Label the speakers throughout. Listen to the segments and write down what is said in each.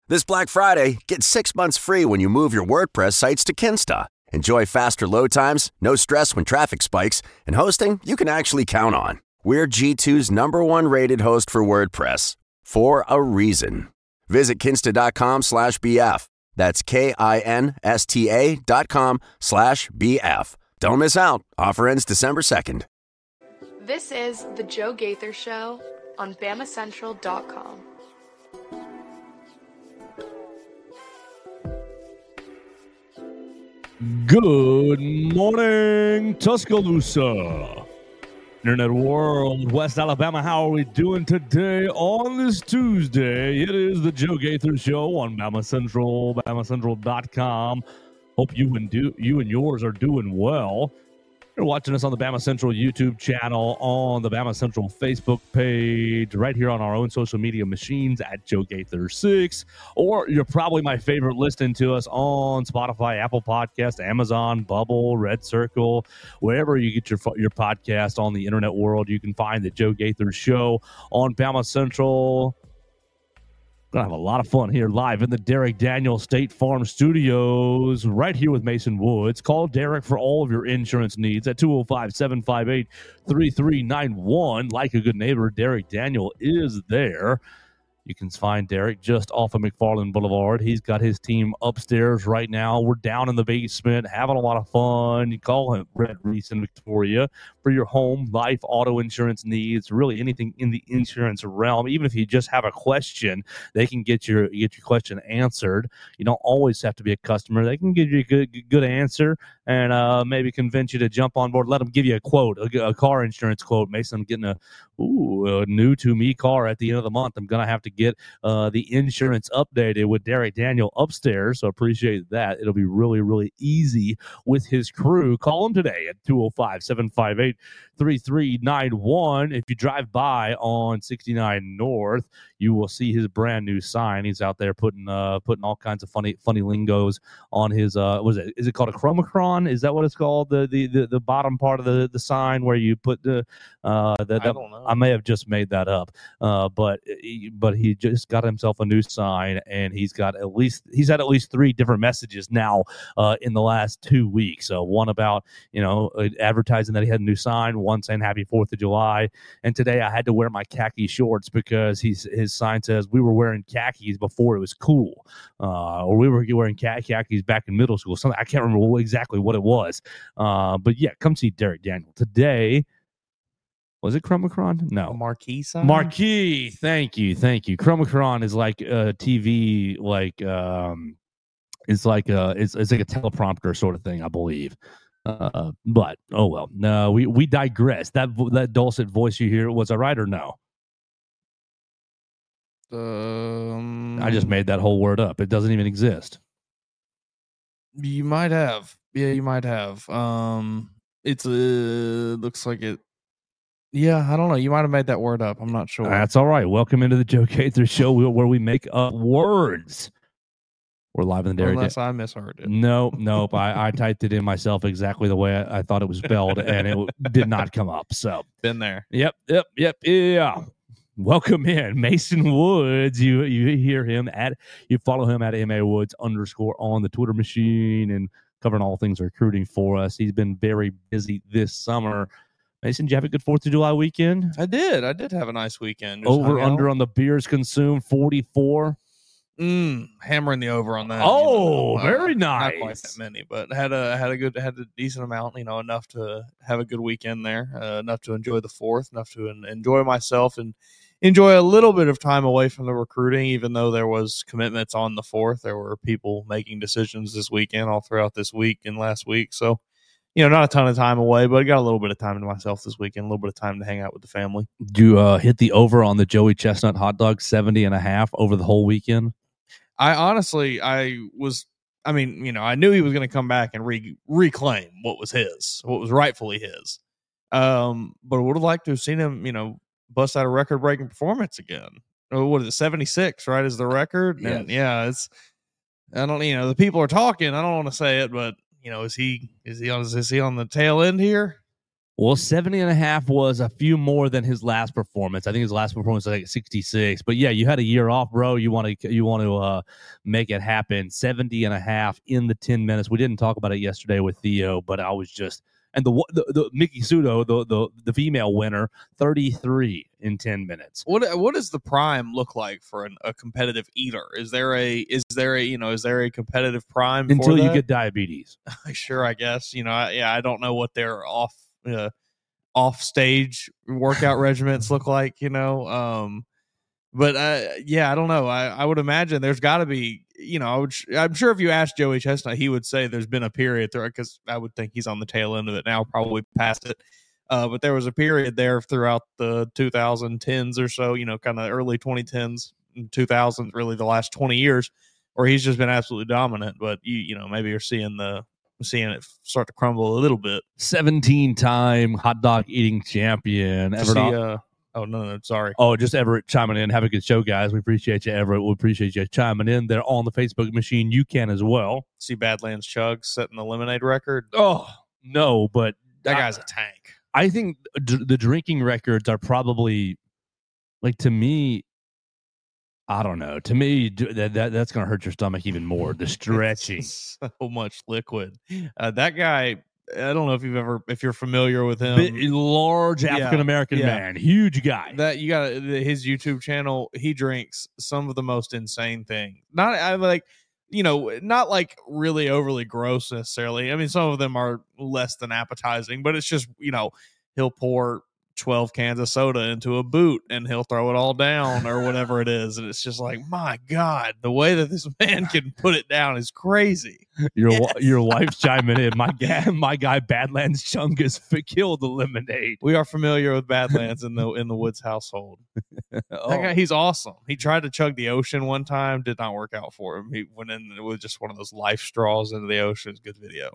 Speaker 1: This Black Friday, get 6 months free when you move your WordPress sites to Kinsta. Enjoy faster load times, no stress when traffic spikes, and hosting you can actually count on. We're G2's #1 rated host for WordPress, for a reason. Visit kinsta.com/BF. That's KINSTA.com/BF. Don't miss out. Offer ends December 2nd.
Speaker 2: This is The Joe Gaither Show on BamaCentral.com.
Speaker 3: Good morning, Tuscaloosa. Internet world, West Alabama, how are we doing today on this Tuesday? It is the Joe Gaither Show on Bama Central, BamaCentral.com. Hope you and yours are doing well. You're watching us on the Bama Central YouTube channel, on the Bama Central Facebook page, right here on our own social media machines at Joe Gaither 6, or you're probably my favorite listening to us on Spotify, Apple Podcast, Amazon, Bubble, Red Circle, wherever you get your podcast on the internet world. You can find the Joe Gaither Show on Bama Central. Gonna have a lot of fun here live in the Derek Daniel State Farm Studios, right here with Mason Woods. Call Derek for all of your insurance needs at 205-758-3391. Like a good neighbor, Derek Daniel is there. You can find Derek just off of McFarland Boulevard. He's got his team upstairs right now. We're down in the basement, having a lot of fun. You call him Red Reese in Victoria for your home, life, auto insurance needs, really anything in the insurance realm. Even if you just have a question, they can get your question answered. You don't always have to be a customer. They can give you a good answer and maybe convince you to jump on board. Let them give you a quote, a car insurance quote. Mason, I'm getting a new to me car at the end of the month. I'm going to have to get the insurance updated with Derek Daniel upstairs, so appreciate that. It'll be really, really easy with his crew. Call him today at 205-758-3391. If you drive by on 69 North, you will see his brand new sign. He's out there putting all kinds of funny lingos on his is it called a chromacron? Is that what it's called? The bottom part of the sign where you put I don't know. I may have just made that up. But he just got himself a new sign, and he's had at least 3 different messages now in the last 2 weeks. So one about advertising that he had a new sign, one saying Happy 4th of July, and today I had to wear my khaki shorts because his sign says we were wearing khakis before it was cool, or we were wearing khakis back in middle school. Something I can't remember exactly what it was, but yeah, come see Derek Daniel today. Was it Chromacron? No.
Speaker 4: Marquee sign?
Speaker 3: Marquee. Thank you. Chromacron is like a TV, it's like a teleprompter sort of thing, I believe. But oh well. No, we digress. That dulcet voice you hear, was I right or no? I just made that whole word up. It doesn't even exist.
Speaker 4: You might have. Yeah, you might have. It's looks like it. Yeah, I don't know. You might have made that word up. I'm not sure.
Speaker 3: That's all right. Welcome into the Joe Gaither Show, where we make up words. We're live in the Derek.
Speaker 4: Unless I misheard it.
Speaker 3: Nope. I typed it in myself exactly the way I thought it was spelled, and it did not come up. So
Speaker 4: been there.
Speaker 3: Yep. Yeah. Welcome in, Mason Woods. You hear him you follow him at MAWoods_ on the Twitter machine, and covering all things recruiting for us. He's been very busy this summer. Mason, did you have a good 4th of July weekend?
Speaker 4: I did have a nice weekend.
Speaker 3: Just under on the beers consumed, 44.
Speaker 4: Hammering the over on that.
Speaker 3: Oh, very nice.
Speaker 4: Not quite that many, but had a decent amount. Enough to have a good weekend there. Enough to enjoy the 4th. Enough to enjoy myself and enjoy a little bit of time away from the recruiting. Even though there was commitments on the 4th, there were people making decisions this weekend, all throughout this week and last week. So, not a ton of time away, but I got a little bit of time to myself this weekend, a little bit of time to hang out with the family.
Speaker 3: Did you hit the over on the Joey Chestnut hot dog 70.5 over the whole weekend?
Speaker 4: I knew he was going to come back and reclaim what was rightfully his. But I would have liked to have seen him, bust out a record-breaking performance again. What is it, 76, right, is the record?
Speaker 3: Yes.
Speaker 4: And yeah, the people are talking. I don't want to say it, but, is he on the tail end here?
Speaker 3: Well, 70.5 was a few more than his last performance. I think his last performance was like 66. But yeah, you had a year off, bro. You want to make it happen. 70.5 in the 10 minutes. We didn't talk about it yesterday with Theo, but I was just and the Miki Sudo, the female winner, 33 in 10 minutes.
Speaker 4: What does the prime look like for a competitive eater? Is there a competitive prime
Speaker 3: Until
Speaker 4: for
Speaker 3: you
Speaker 4: that?
Speaker 3: get diabetes?
Speaker 4: Sure, I guess. I don't know what their off stage workout regimens look like. But I don't know. I would imagine there's got to be. I'm sure if you asked Joey Chestnut, he would say there's been a period there, because I would think he's on the tail end of it now, probably past it. But there was a period there throughout the 2010s or so, kind of early 2010s, 2000s, really the last 20 years, where he's just been absolutely dominant. But maybe you're seeing it start to crumble a little bit.
Speaker 3: 17-time hot dog eating champion.
Speaker 4: Oh, no, sorry.
Speaker 3: Oh, just Everett chiming in. Have a good show, guys. We appreciate you, Everett. We appreciate you chiming in there on the Facebook machine. You can as well.
Speaker 4: See Badlands Chug setting the lemonade record?
Speaker 3: Oh, no, but
Speaker 4: that guy's a tank.
Speaker 3: I think the drinking records are probably, like, to me, I don't know. To me, that's going to hurt your stomach even more. The stretching.
Speaker 4: So much liquid. That guy, I don't know if you're familiar with him.
Speaker 3: Large African-American man. Huge guy.
Speaker 4: That you got his YouTube channel. He drinks some of the most insane things. Not like really overly gross necessarily. I mean, some of them are less than appetizing, but it's just, he'll pour 12 cans of soda into a boot and he'll throw it all down or whatever it is. And it's just like, my God, the way that this man can put it down is crazy.
Speaker 3: Your wife's chiming in. My guy Badlands Chungus killed the lemonade.
Speaker 4: We are familiar with Badlands in the Woods household. That guy, he's awesome. He tried to chug the ocean one time, did not work out for him. He went in with just one of those life straws into the ocean. It's a good video.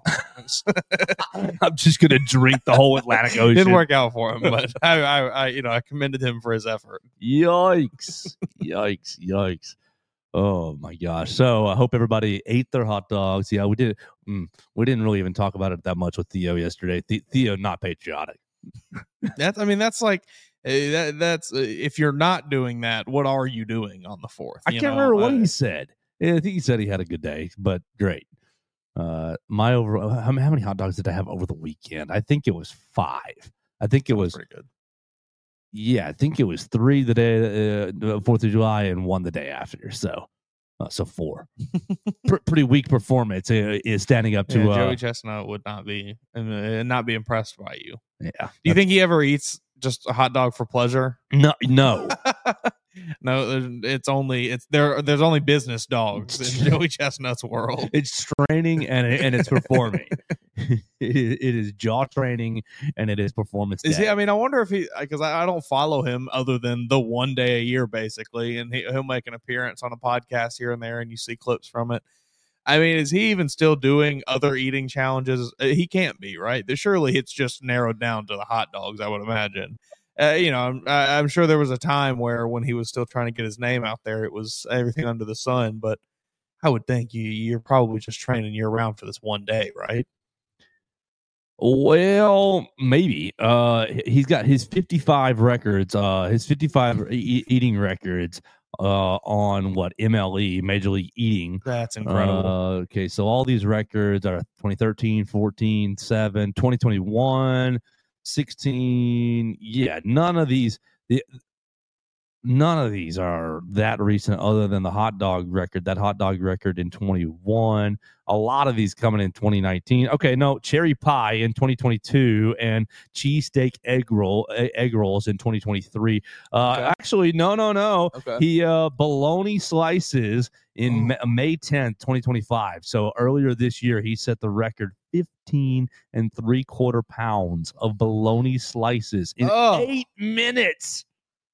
Speaker 3: I'm just gonna drink the whole Atlantic Ocean.
Speaker 4: Didn't work out for him, but I commended him for his effort.
Speaker 3: Yikes! Yikes! Oh my gosh! So I hope everybody ate their hot dogs. Yeah, we did. We didn't really even talk about it that much with Theo yesterday. Theo, not patriotic.
Speaker 4: That's like that's if you're not doing that, what are you doing on the 4th?
Speaker 3: I can't remember what he said. I think he said he had a good day, but great. How many hot dogs did I have over the weekend? I think it was 5. I think it was
Speaker 4: pretty good.
Speaker 3: Yeah, I think it was 3 the day, the 4th of July, and 1 the day after. So 4. Pretty weak performance is standing up to
Speaker 4: Joey Chestnut would not be impressed by you.
Speaker 3: Yeah.
Speaker 4: Do you think he ever eats just a hot dog for pleasure?
Speaker 3: No.
Speaker 4: No, there's only business dogs in Joey Chestnut's world.
Speaker 3: It's training and it's performing. It is jaw training and it is performance.
Speaker 4: Is he? I mean, I wonder if because I don't follow him other than the one day a year basically, and he'll make an appearance on a podcast here and there, and you see clips from it. I mean, is he even still doing other eating challenges? He can't be, right? Surely it's just narrowed down to the hot dogs, I would imagine. I'm sure there was a time where when he was still trying to get his name out there, it was everything under the sun. But I would think you're probably just training year round for this one day, right?
Speaker 3: Well, maybe. He's got his 55 records, eating records on MLE, Major League Eating.
Speaker 4: That's incredible.
Speaker 3: Okay, so all these records are 2013, 14, 7, 2021, 16. Yeah, none of these are that recent other than the hot dog record, that hot dog record in 21. A lot of these coming in 2019. Okay, no, cherry pie in 2022 and cheesesteak egg rolls in 2023.
Speaker 4: Okay.
Speaker 3: Actually, no.
Speaker 4: Okay.
Speaker 3: He bologna slices in May 10th, 2025. So earlier this year, he set the record 15 3/4 pounds of bologna slices in 8 minutes.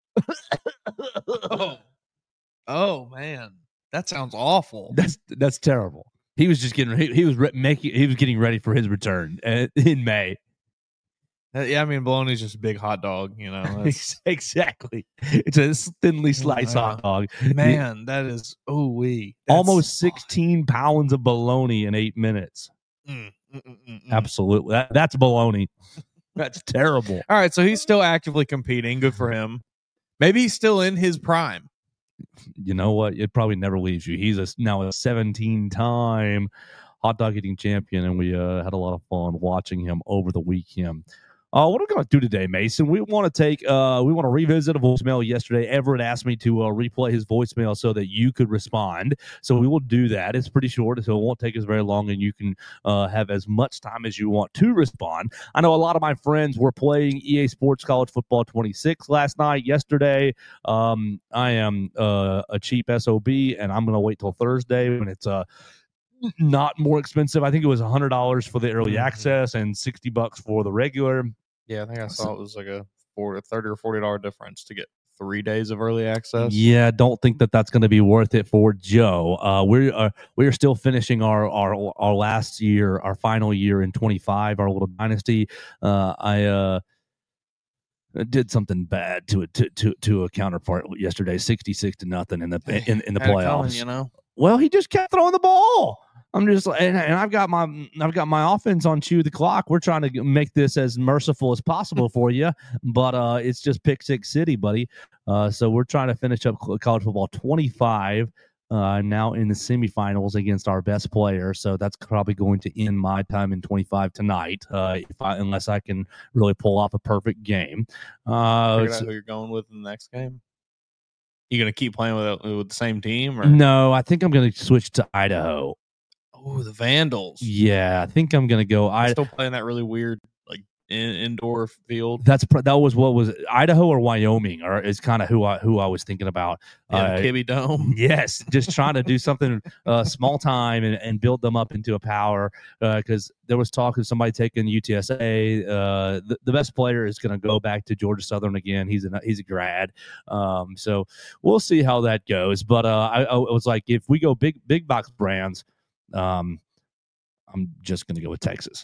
Speaker 4: Oh man, that sounds awful.
Speaker 3: That's terrible. He was just getting ready for his return in May.
Speaker 4: Yeah, I mean, bologna's just a big hot dog,
Speaker 3: Exactly. It's a thinly sliced hot dog.
Speaker 4: Man, that is
Speaker 3: almost 16 pounds of bologna in 8 minutes. Absolutely, that's bologna. That's terrible.
Speaker 4: All right, so he's still actively competing. Good for him. Maybe he's still in his prime.
Speaker 3: You know what? It probably never leaves you. He's now a 17-time hot dog eating champion, and we had a lot of fun watching him over the weekend. What are we going to do today, Mason? We want to revisit a voicemail yesterday. Everett asked me to replay his voicemail so that you could respond. So we will do that. It's pretty short, so it won't take us very long, and you can have as much time as you want to respond. I know a lot of my friends were playing EA Sports College Football 26 yesterday. I am a cheap SOB, and I'm going to wait till Thursday when it's not more expensive. I think it was $100 for the early access and $60 for the regular.
Speaker 4: Yeah, I think I saw it was like a $30 or $40 difference to get 3 days of early access.
Speaker 3: Yeah, don't think that that's going to be worth it for Joe. We're still finishing our last year, our final year in 25, our little dynasty. I did something bad to a counterpart yesterday, 66-0 in the playoffs.
Speaker 4: Coming,
Speaker 3: Well, he just kept throwing the ball. I'm just and I've got my offense on chew the clock. We're trying to make this as merciful as possible for you, but it's just pick six city, buddy. So we're trying to finish up college football 25 now in the semifinals against our best player. So that's probably going to end my time in 25 tonight, unless I can really pull off a perfect game.
Speaker 4: Figure out who you're going with in the next game. You gonna keep playing with the same team? Or?
Speaker 3: No, I think I'm going to switch to Idaho.
Speaker 4: Oh, the Vandals.
Speaker 3: Yeah, I think I'm going to go.
Speaker 4: Still playing that really weird indoor field.
Speaker 3: That was what was Idaho or Wyoming, or is kind of who I was thinking about.
Speaker 4: Kibbe Dome.
Speaker 3: Yes, just trying to do something small time and build them up into a power. Because there was talk of somebody taking UTSA. The best player is going to go back to Georgia Southern again. He's a grad. So we'll see how that goes. But I was like, if we go big box brands, I'm just going to go with Texas.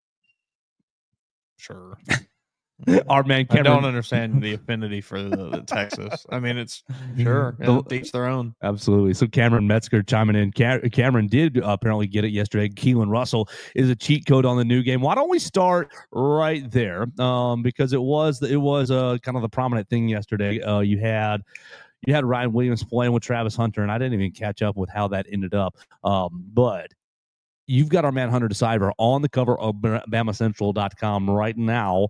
Speaker 4: Sure.
Speaker 3: Our man Cameron.
Speaker 4: I don't understand the affinity for the Texas. I mean, it's sure. Each their own.
Speaker 3: Absolutely. So Cameron Metzger chiming in. Cameron did apparently get it yesterday. Keelan Russell is a cheat code on the new game. Why don't we start right there? Because it was kind of the prominent thing yesterday. You had Ryan Williams playing with Travis Hunter, and I didn't even catch up with how that ended up. But you've got our man Hunter DeCiver on the cover of BamaCentral.com right now.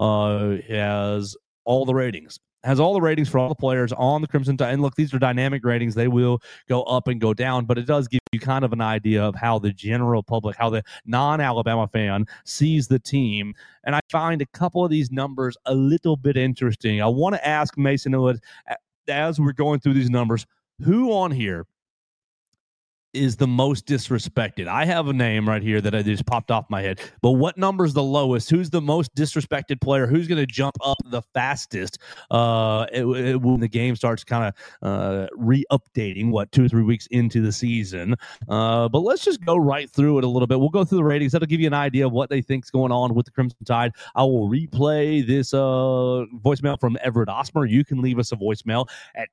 Speaker 3: Has all the ratings. Has all the ratings for all the players on the Crimson Tide. And look, these are dynamic ratings. They will go up and go down, but it does give you kind of an idea of how the general public, how the non-Alabama fan sees the team. And I find a couple of these numbers a little bit interesting. I want to ask Mason Wood, as we're going through these numbers, who on here is the most disrespected? I have a name right here that I just popped off my head, but what number is the lowest? Who's the most disrespected player? Who's going to jump up the fastest when the game starts kind of re-updating 2 or 3 weeks into the season? But let's just go right through it a little bit. We'll go through the ratings. That'll give you an idea of what they think's going on with the Crimson Tide. I will replay this voicemail from Everett Osmer. You can leave us a voicemail at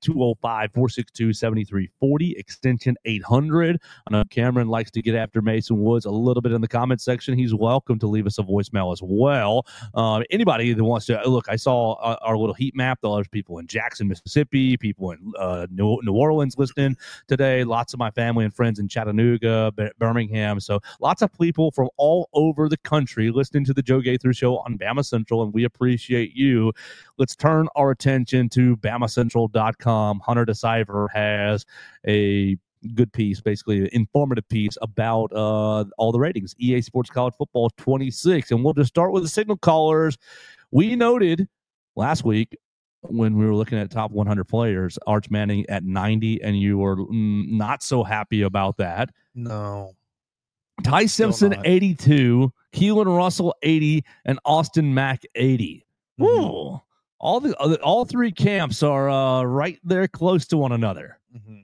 Speaker 3: 205-462-7340, extension 800. I know Cameron likes to get after Mason Woods a little bit in the comment section. He's welcome to leave us a voicemail as well. Anybody that wants to look, I saw our little heat map. There's people in Jackson, Mississippi, people in New Orleans listening today. Lots of my family and friends in Chattanooga, Birmingham. So lots of people from all over the country listening to the Joe Gaither Show on Bama Central, and we appreciate you. Let's turn our attention to BamaCentral.com. Hunter DeCiver has a good piece, basically an informative piece about all the ratings. EA Sports College Football 26. And we'll just start with the signal callers. We noted last week when we were looking at top 100 players, Arch Manning at 90, and you were not so happy about that.
Speaker 4: No.
Speaker 3: Ty Simpson, 82, Keelan Russell, 80, and Austin Mack, 80.
Speaker 4: Mm-hmm.
Speaker 3: Ooh. All three camps are right there close to one another.
Speaker 4: Mm-hmm.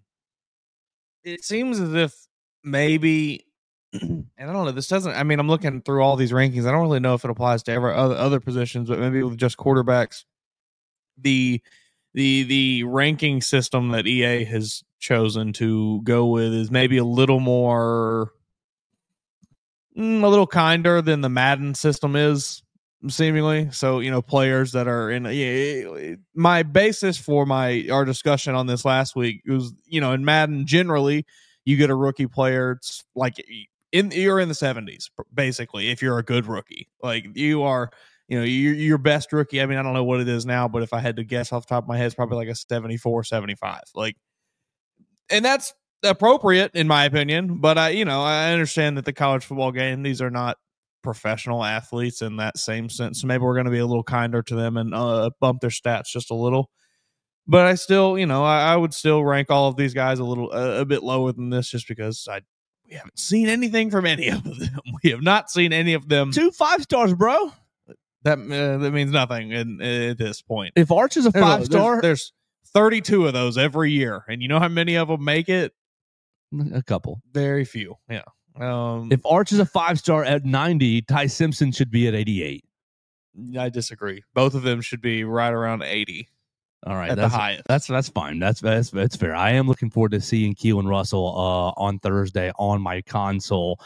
Speaker 4: It seems as if maybe, and I don't know, this doesn't, I mean, I'm looking through all these rankings. I don't really know if it applies to every other positions, but maybe with just quarterbacks, the ranking system that EA has chosen to go with is maybe a little more, a little kinder than the Madden system is. seemingly. So, players that are in my basis for our discussion on this last week was, in Madden generally, you get a rookie player. It's like you're in the 70s, basically, if you're a good rookie. Like you are, your best rookie. I mean, I don't know what it is now, but if I had to guess off the top of my head, it's probably like a 74, 75. Like, and that's appropriate in my opinion. But I understand that the college football game, these are not professional athletes in that same sense. So maybe we're going to be a little kinder to them and bump their stats just a little. But I still, I would still rank all of these guys a bit lower than this, just because we haven't seen anything from any of them. We have not seen any of them.
Speaker 3: 2 5-stars, bro.
Speaker 4: That means nothing at this point.
Speaker 3: If Arch is a 5-star,
Speaker 4: there's 32 of those every year, and you know how many of them make it?
Speaker 3: A couple.
Speaker 4: Very few. Yeah.
Speaker 3: If Arch is a 5-star at 90, Ty Simpson should be at 88.
Speaker 4: I disagree. Both of them should be right around 80.
Speaker 3: All right,
Speaker 4: the highest.
Speaker 3: That's fine. That's fair. I am looking forward to seeing Keelan Russell on Thursday on my console.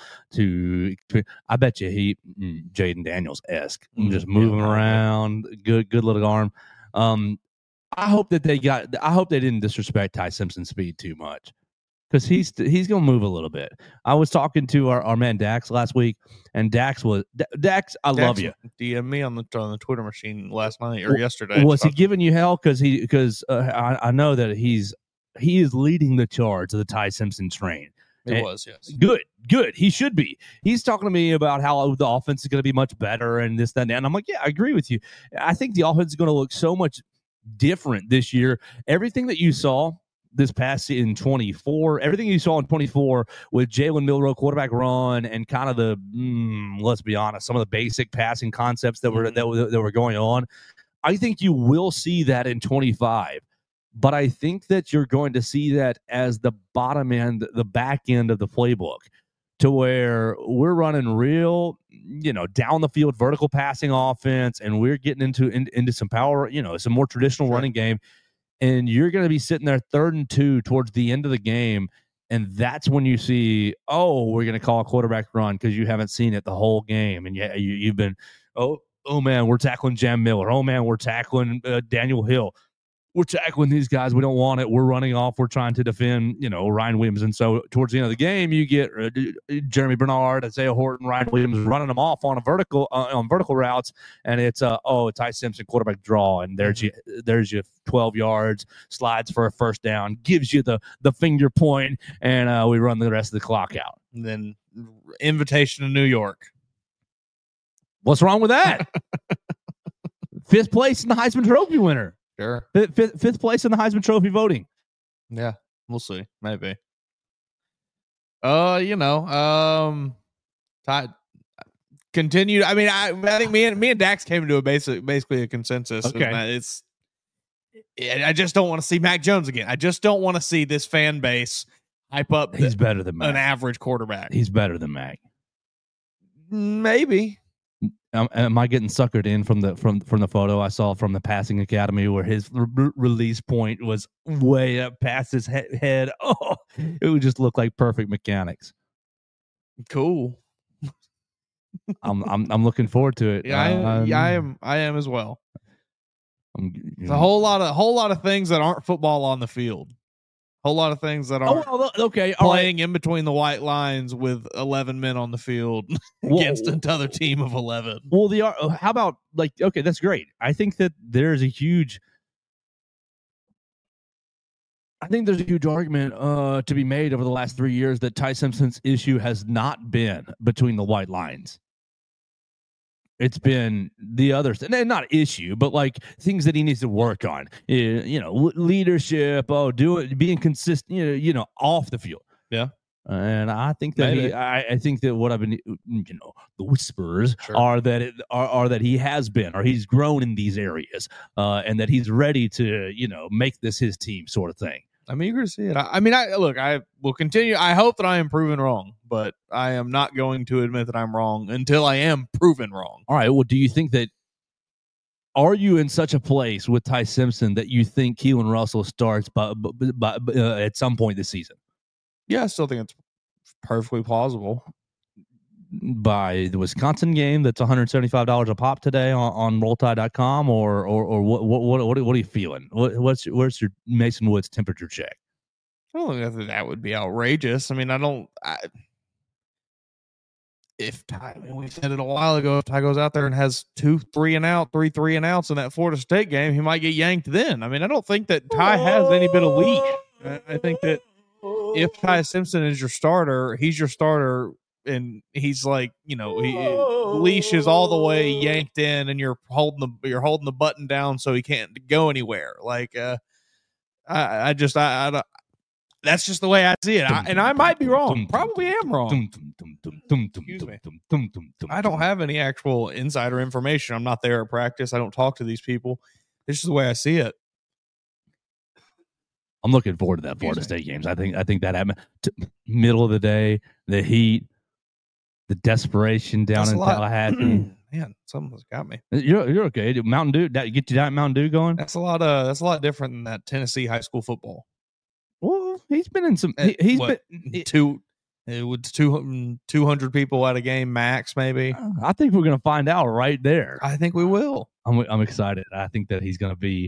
Speaker 3: I bet you Jaden Daniels-esque, just moving around, good little arm. I hope that they didn't disrespect Ty Simpson's speed too much, because he's gonna move a little bit. I was talking to our man Dax last week, and Dax, I love you.
Speaker 4: DM me on the Twitter machine last night or yesterday.
Speaker 3: Was he giving you hell because I know that he is leading the charge of the Ty Simpson train.
Speaker 4: It was, yes.
Speaker 3: Good. He should be. He's talking to me about how the offense is going to be much better and this, that, and that. And I'm like, yeah, I agree with you. I think the offense is going to look so much different this year. Everything that you saw this past in 24, everything you saw in 24 with Jalen Milroe quarterback run and kind of the let's be honest, some of the basic passing concepts that were going on, I think you will see that in 25. But I think that you're going to see that as the bottom end, the back end of the playbook, to where we're running real, down the field vertical passing offense, and we're getting into some power, some more traditional running game. And you're going to be sitting there 3rd and 2 towards the end of the game. And that's when you see, we're going to call a quarterback run because you haven't seen it the whole game. And you've been, oh man, we're tackling Jam Miller. Oh man, we're tackling Daniel Hill. We're tackling these guys. We don't want it. We're running off. We're trying to defend, Ryan Williams. And so towards the end of the game, you get Jeremy Bernard, Isaiah Horton, Ryan Williams running them off on vertical routes. And it's Ty Simpson quarterback draw. And there's your 12 yards, slides for a first down, gives you the finger point, and we run the rest of the clock out.
Speaker 4: And then invitation to New York.
Speaker 3: What's wrong with that? 5th place in the Heisman Trophy winner.
Speaker 4: Sure.
Speaker 3: 5th place in the Heisman Trophy voting.
Speaker 4: Yeah, we'll see. Maybe. Ty continued. I mean, I think me and Dax came to basically a consensus.
Speaker 3: Okay.
Speaker 4: I just don't want to see Mac Jones again. I just don't want to see this fan base hype up.
Speaker 3: He's better than Mac.
Speaker 4: An average quarterback.
Speaker 3: He's better than Mac.
Speaker 4: Maybe.
Speaker 3: Am I getting suckered in from the photo I saw from the passing academy where his release point was way up past his head? Oh, it would just look like perfect mechanics.
Speaker 4: Cool.
Speaker 3: I'm looking forward to it.
Speaker 4: Yeah, I am as well. It's a whole lot of things that aren't football on the field. Whole lot of things that are playing in between the white lines with 11 men on the field against another team of 11.
Speaker 3: Well, how about that's great. I think that there's a huge argument to be made over the last 3 years that Ty Simpson's issue has not been between the white lines. It's been the others, and not issue, but things that he needs to work on. Leadership. Being consistent. Off the field.
Speaker 4: Yeah.
Speaker 3: And I think that I think that what I've been, the whispers are that he has been, or he's grown in these areas, and that he's ready to, make this his team, sort of thing.
Speaker 4: I'm eager to see it. I will continue. I hope that I am proven wrong, but I am not going to admit that I'm wrong until I am proven wrong.
Speaker 3: All right. Well, do you think that, are you in such a place with Ty Simpson that you think Keelan Russell starts at some point this season?
Speaker 4: Yeah, I still think it's perfectly plausible.
Speaker 3: by the Wisconsin game that's $175 a pop today on rolltide.com, or what are you feeling? Where's your Mason Woods temperature check?
Speaker 4: I don't think that would be outrageous. I mean, if Ty, we said it a while ago, if Ty goes out there and has 2 3 and outs in that Florida State game, he might get yanked then. I mean, I don't think that Ty has any bit of leash. I think that if Ty Simpson is your starter, he's your starter, and he's like, leash is all the way yanked in, and you're holding the button down so he can't go anywhere. Like, I that's just the way I see it. And I might be wrong. Probably am wrong. Excuse me. I don't have any actual insider information. I'm not there at practice. I don't talk to these people. It's just the way I see it.
Speaker 3: I'm looking forward to that Florida State games. I think that happened middle of the day, the heat, the desperation down in Tallahassee.
Speaker 4: Man, something's got me.
Speaker 3: You're okay. Mountain Dew, that get you that Mountain Dew going?
Speaker 4: That's a lot different than that Tennessee high school football.
Speaker 3: Well, he's been in some. He's been
Speaker 4: 200 people at a game max, maybe.
Speaker 3: I think we're gonna find out right there.
Speaker 4: I think we will.
Speaker 3: I'm excited. I think that he's gonna be.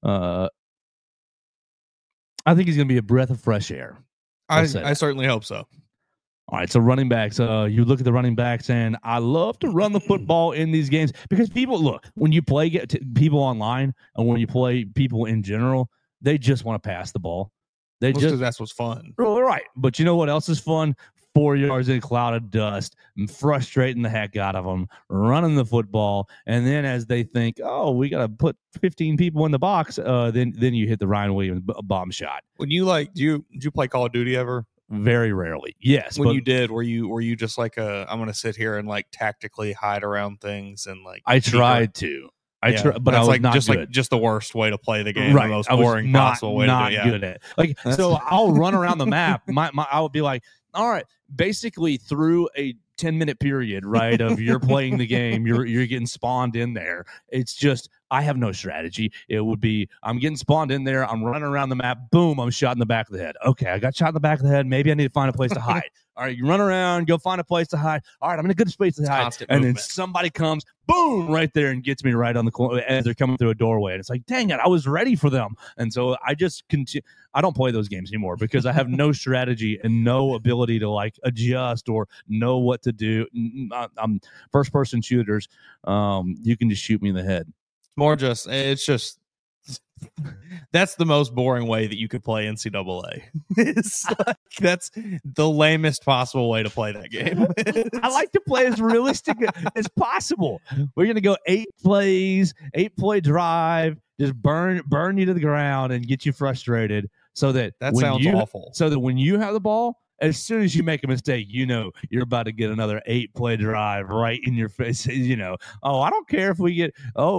Speaker 3: I think he's gonna be a breath of fresh air.
Speaker 4: I certainly hope so.
Speaker 3: All right, so running backs. You look at the running backs, and I love to run the football in these games because people look when you play people online and when you play people in general, they just want to pass the ball. Because
Speaker 4: that's what's fun.
Speaker 3: Right. But you know what else is fun? 4 yards in a cloud of dust, and frustrating the heck out of them, running the football. And then as they think, oh, we got to put 15 people in the box, then you hit the Ryan Williams bomb shot.
Speaker 4: When you did you play Call of Duty ever?
Speaker 3: Very rarely. Yes.
Speaker 4: When you did, were you just like I'm going to sit here and like tactically hide around things and like
Speaker 3: I tried to. But I was like, not good.
Speaker 4: Just the worst way to play the game, right? The most boring possible way to do it.
Speaker 3: Not good at it. Like, so I'll run around the map. I would be like, all right, basically through a 10-minute period, right, of you're playing the game, you're getting spawned in there. It's just I have no strategy. It would be I'm getting spawned in there, I'm running around the map, boom, I'm shot in the back of the head. Okay, I got shot in the back of the head. Maybe I need to find a place to hide. All right, you run around, go find a place to hide. All right, I'm in a good space to hide. And then somebody comes, boom, right there and gets me right on the corner as they're coming through a doorway. And it's like, dang it, I was ready for them. And so I just continue. I don't play those games anymore because I have no strategy and no ability to like adjust or know what to do. I'm first-person shooters. You can just shoot me in the head.
Speaker 4: It's just that's the most boring way that you could play NCAA. That's the lamest possible way to play that game.
Speaker 3: I like to play as realistic as possible. We're gonna go 8 plays, 8-play drive, just burn you to the ground and get you frustrated. So that
Speaker 4: sounds awful.
Speaker 3: So that when you have the ball, as soon as you make a mistake, you're about to get another 8-play drive right in your face. Oh, I don't care if we get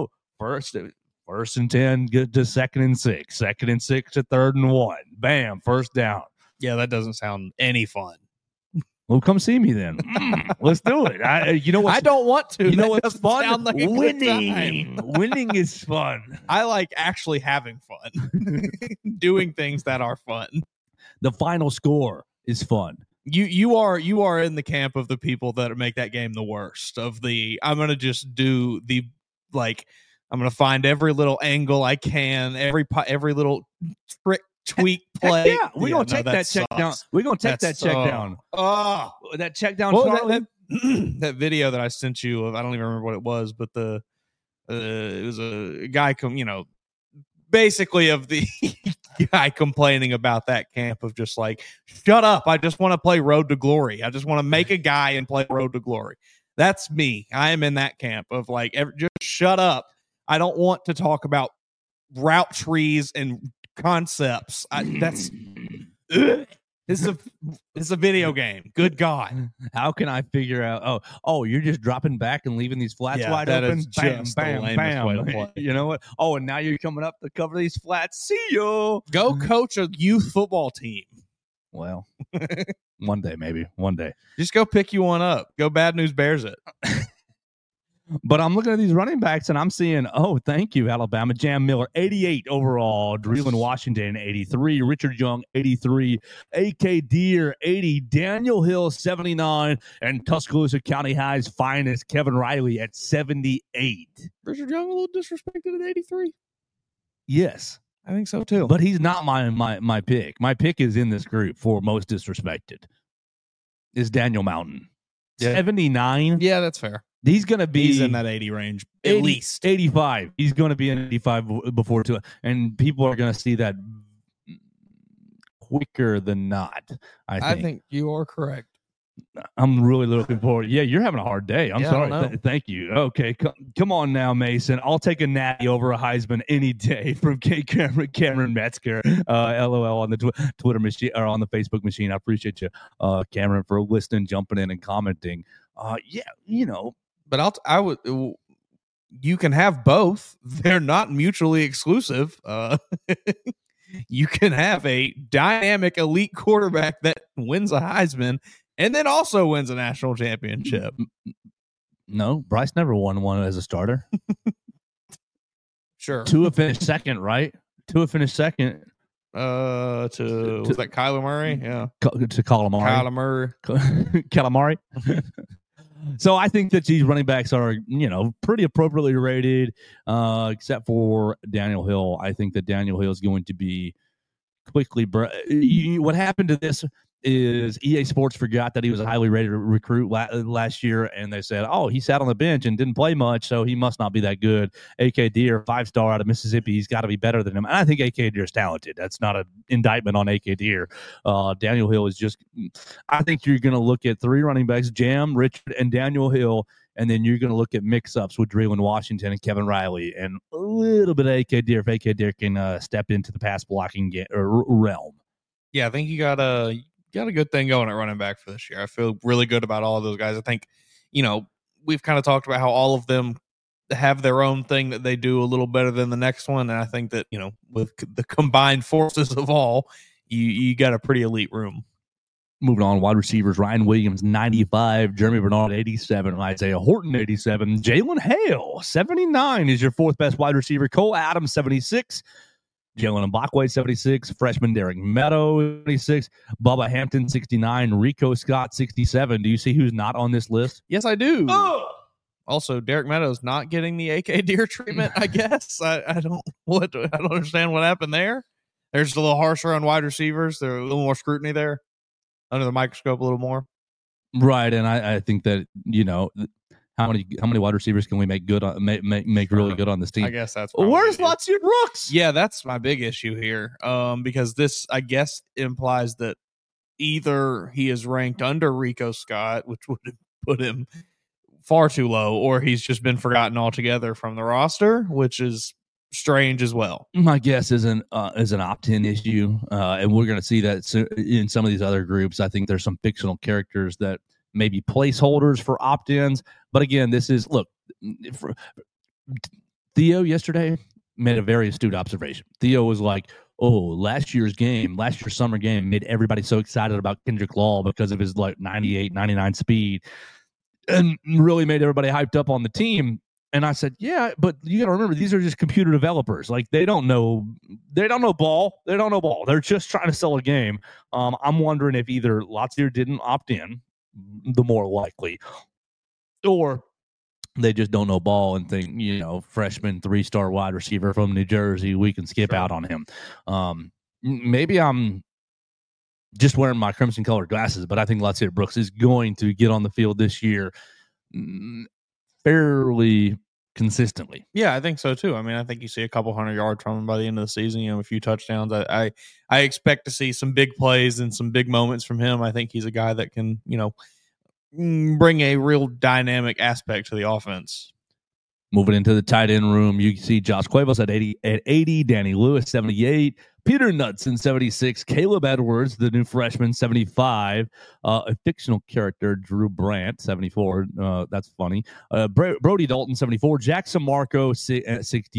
Speaker 3: first and 10, get to 2nd and 6, 2nd and 6 to 3rd and 1. Bam, first down.
Speaker 4: Yeah, that doesn't sound any fun.
Speaker 3: Well, come see me then. Let's do it. I
Speaker 4: don't want to.
Speaker 3: You know what's fun? Like winning. Winning is fun.
Speaker 4: I like actually having fun. Doing things that are fun. The
Speaker 3: final score is fun.
Speaker 4: You are in the camp of the people that make that game the worst. I'm gonna just do the I'm gonna find every little angle I can, every little trick. Tweak play.
Speaker 3: Yeah, we're gonna take that check down. We're gonna take that check down.
Speaker 4: Oh,
Speaker 3: that check down.
Speaker 4: That video that I sent you of, I don't even remember what it was, but it was a guy basically of the guy complaining about that camp of just like, shut up, I just want to play Road to Glory. I just want to make a guy and play Road to Glory. That's me. I am in that camp of like, just shut up. I don't want to talk about route trees and concepts. This is a video game. Good God.
Speaker 3: How can I figure out you're just dropping back and leaving these flats wide open?
Speaker 4: Is just bam, bam. Way to play.
Speaker 3: You know what? Oh, and now you're coming up to cover these flats. See you.
Speaker 4: Go coach a youth football team.
Speaker 3: Well, one day, maybe. One day.
Speaker 4: Just go pick you one up. Go Bad News Bears it.
Speaker 3: But I'm looking at these running backs, and I'm seeing, oh, thank you, Alabama. Jam Miller, 88 overall. Dreeland Washington, 83. Richard Young, 83. A.K. Deer, 80. Daniel Hill, 79. And Tuscaloosa County High's finest, Kevin Riley, at 78.
Speaker 4: Richard Young a little disrespected at 83.
Speaker 3: Yes.
Speaker 4: I think so, too.
Speaker 3: But he's not my pick. My pick is in this group for most disrespected. Is Daniel Mountain.
Speaker 4: Yeah.
Speaker 3: 79.
Speaker 4: Yeah, that's fair.
Speaker 3: He's going to be...
Speaker 4: He's in that 80 range, at
Speaker 3: 80,
Speaker 4: least.
Speaker 3: 85. He's going to be in 85 before two. And people are going to see that quicker than not, I think.
Speaker 4: You are correct.
Speaker 3: I'm really looking forward. Yeah, you're having a hard day. I'm sorry. Thank you. Okay, come on now, Mason. I'll take a natty over a Heisman any day from Cameron Metzger. LOL on the Twitter machine or on the Facebook machine. I appreciate you, Cameron, for listening, jumping in, and commenting. Yeah, you know.
Speaker 4: But you can have both. They're not mutually exclusive. You can have a dynamic elite quarterback that wins a Heisman and then also wins a national championship.
Speaker 3: No, Bryce never won one as a starter.
Speaker 4: Sure.
Speaker 3: Tua finished second, right? Tua finished second.
Speaker 4: Was that Kyler Murray? Yeah.
Speaker 3: To Calamari. So I think that these running backs are, pretty appropriately rated, except for Daniel Hill. I think that Daniel Hill is going to be quickly. What happened to this is EA Sports forgot that he was a highly rated recruit last year, and they said, oh, he sat on the bench and didn't play much, so he must not be that good. A.K. Deer, 5-star out of Mississippi, he's got to be better than him. And I think A.K. Deer is talented. That's not an indictment on A.K. Deer. Daniel Hill is just – I think you're going to look at three running backs, Jam, Richard, and Daniel Hill, and then you're going to look at mix-ups with Dreeland Washington and Kevin Riley and a little bit of A.K. Deer if A.K. Deer can step into the pass-blocking realm.
Speaker 4: Yeah, I think you got a good thing going at running back for this year. I feel really good about all of those guys. I think, we've kind of talked about how all of them have their own thing that they do a little better than the next one. And I think that, with the combined forces of all, you got a pretty elite room.
Speaker 3: Moving on, wide receivers, Ryan Williams, 95, Jeremy Bernard, 87, Isaiah Horton, 87, Jalen Hale, 79 is your fourth best wide receiver, Cole Adams, 76, Jalen Mbakwe, 76, freshman Derek Meadow, 76, Bubba Hampton, 69, Rico Scott, 67. Do you see who's not on this list?
Speaker 4: Yes, I do. Also, Derek Meadows not getting the A.K. Deer treatment, I guess. I don't understand what happened there. There's a little harsher on wide receivers. There's a little more scrutiny there. Under the microscope a little more.
Speaker 3: Right, and I think that, how many wide receivers can we make good on make really good on this team?
Speaker 4: I guess that's
Speaker 3: where's Latsir Brooks?
Speaker 4: Yeah, that's my big issue here. Because this, I guess, implies that either he is ranked under Rico Scott, which would put him far too low, or he's just been forgotten altogether from the roster, which is strange as well.
Speaker 3: My guess is an opt-in issue, and we're going to see that in some of these other groups. I think there's some fictional characters that may be placeholders for opt-ins, but again, this is Theo yesterday made a very astute observation. Theo was like, "Oh, last year's summer game made everybody so excited about Kendrick Law because of his 98, 99 speed, and really made everybody hyped up on the team." And I said, yeah, but you got to remember, these are just computer developers. They don't know ball. They don't know ball. They're just trying to sell a game. I'm wondering if either Latsir didn't opt in, the more likely, or they just don't know ball and think, freshman 3-star wide receiver from New Jersey, we can skip out on him. Maybe I'm just wearing my crimson colored glasses, but I think Latsir Brooks is going to get on the field this year fairly consistently.
Speaker 4: Yeah, I think so too. I mean, I think you see a couple 100 yards from him by the end of the season, a few touchdowns. I expect to see some big plays and some big moments from him. I think he's a guy that can, bring a real dynamic aspect to the offense.
Speaker 3: Moving into the tight end room, you see Josh Cuevas at 80, Danny Lewis, 78, Peter Knudsen, 76, Caleb Edwards, the new freshman, 75, a fictional character, Drew Brandt, 74. That's funny. Brody Dalton, 74, Jackson Marco,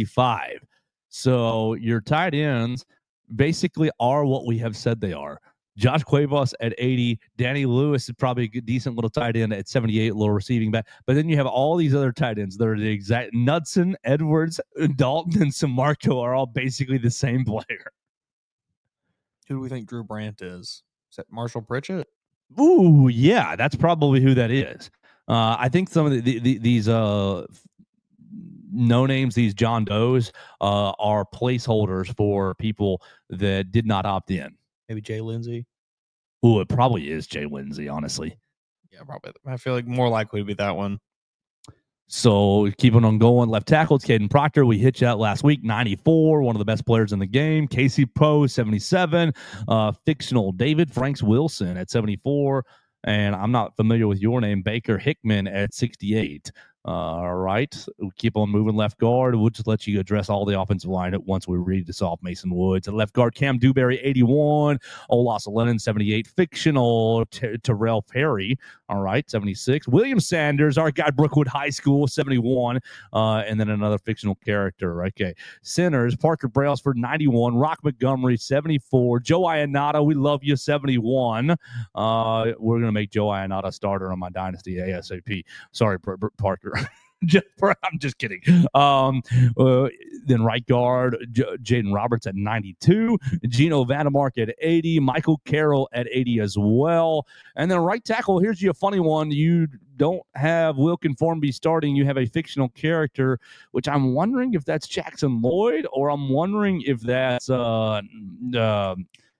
Speaker 3: 65. So your tight ends basically are what we have said they are. Josh Cuevas at 80. Danny Lewis is probably a good, decent little tight end at 78, little receiving back. But then you have all these other tight ends that are the exact Knudsen, Edwards, Dalton, and Samarco are all basically the same player.
Speaker 4: Who do we think Drew Brandt is? Is that Marshall Pritchett?
Speaker 3: Ooh, yeah, that's probably who that is. I think some of these no names, these John Does, are placeholders for people that did not opt in.
Speaker 4: Maybe Jay Lindsey.
Speaker 3: Ooh, it probably is Jay Lindsey, honestly.
Speaker 4: Yeah, probably. I feel like more likely to be that one.
Speaker 3: So keeping on going, left tackle, it's Caden Proctor. We hit you out last week, 94, one of the best players in the game. Casey Poe, 77. Fictional David Franks Wilson at 74. And I'm not familiar with your name, Baker Hickman at 68. All right. We'll keep on moving left guard. We'll just let you address all the offensive line at once we read this off. Mason Woods at left guard, Cam Dewberry, 81. Olas Lennon, 78. Fictional Terrell Perry, all right, 76. William Sanders, our guy, Brookwood High School, 71. And then another fictional character. Okay. Centers, Parker Brailsford, 91. Rock Montgomery, 74. Joe Ionata, we love you, 71. We're going to make Joe Ionata starter on my Dynasty ASAP. Sorry, Parker. I'm just kidding. Then right guard, Jaden Roberts at 92. Gino Vandemark at 80. Michael Carroll at 80 as well. And then right tackle, here's you a funny one. You don't have Wilkin Formby starting. You have a fictional character, which I'm wondering if that's Jackson Lloyd, or I'm wondering if that's Micah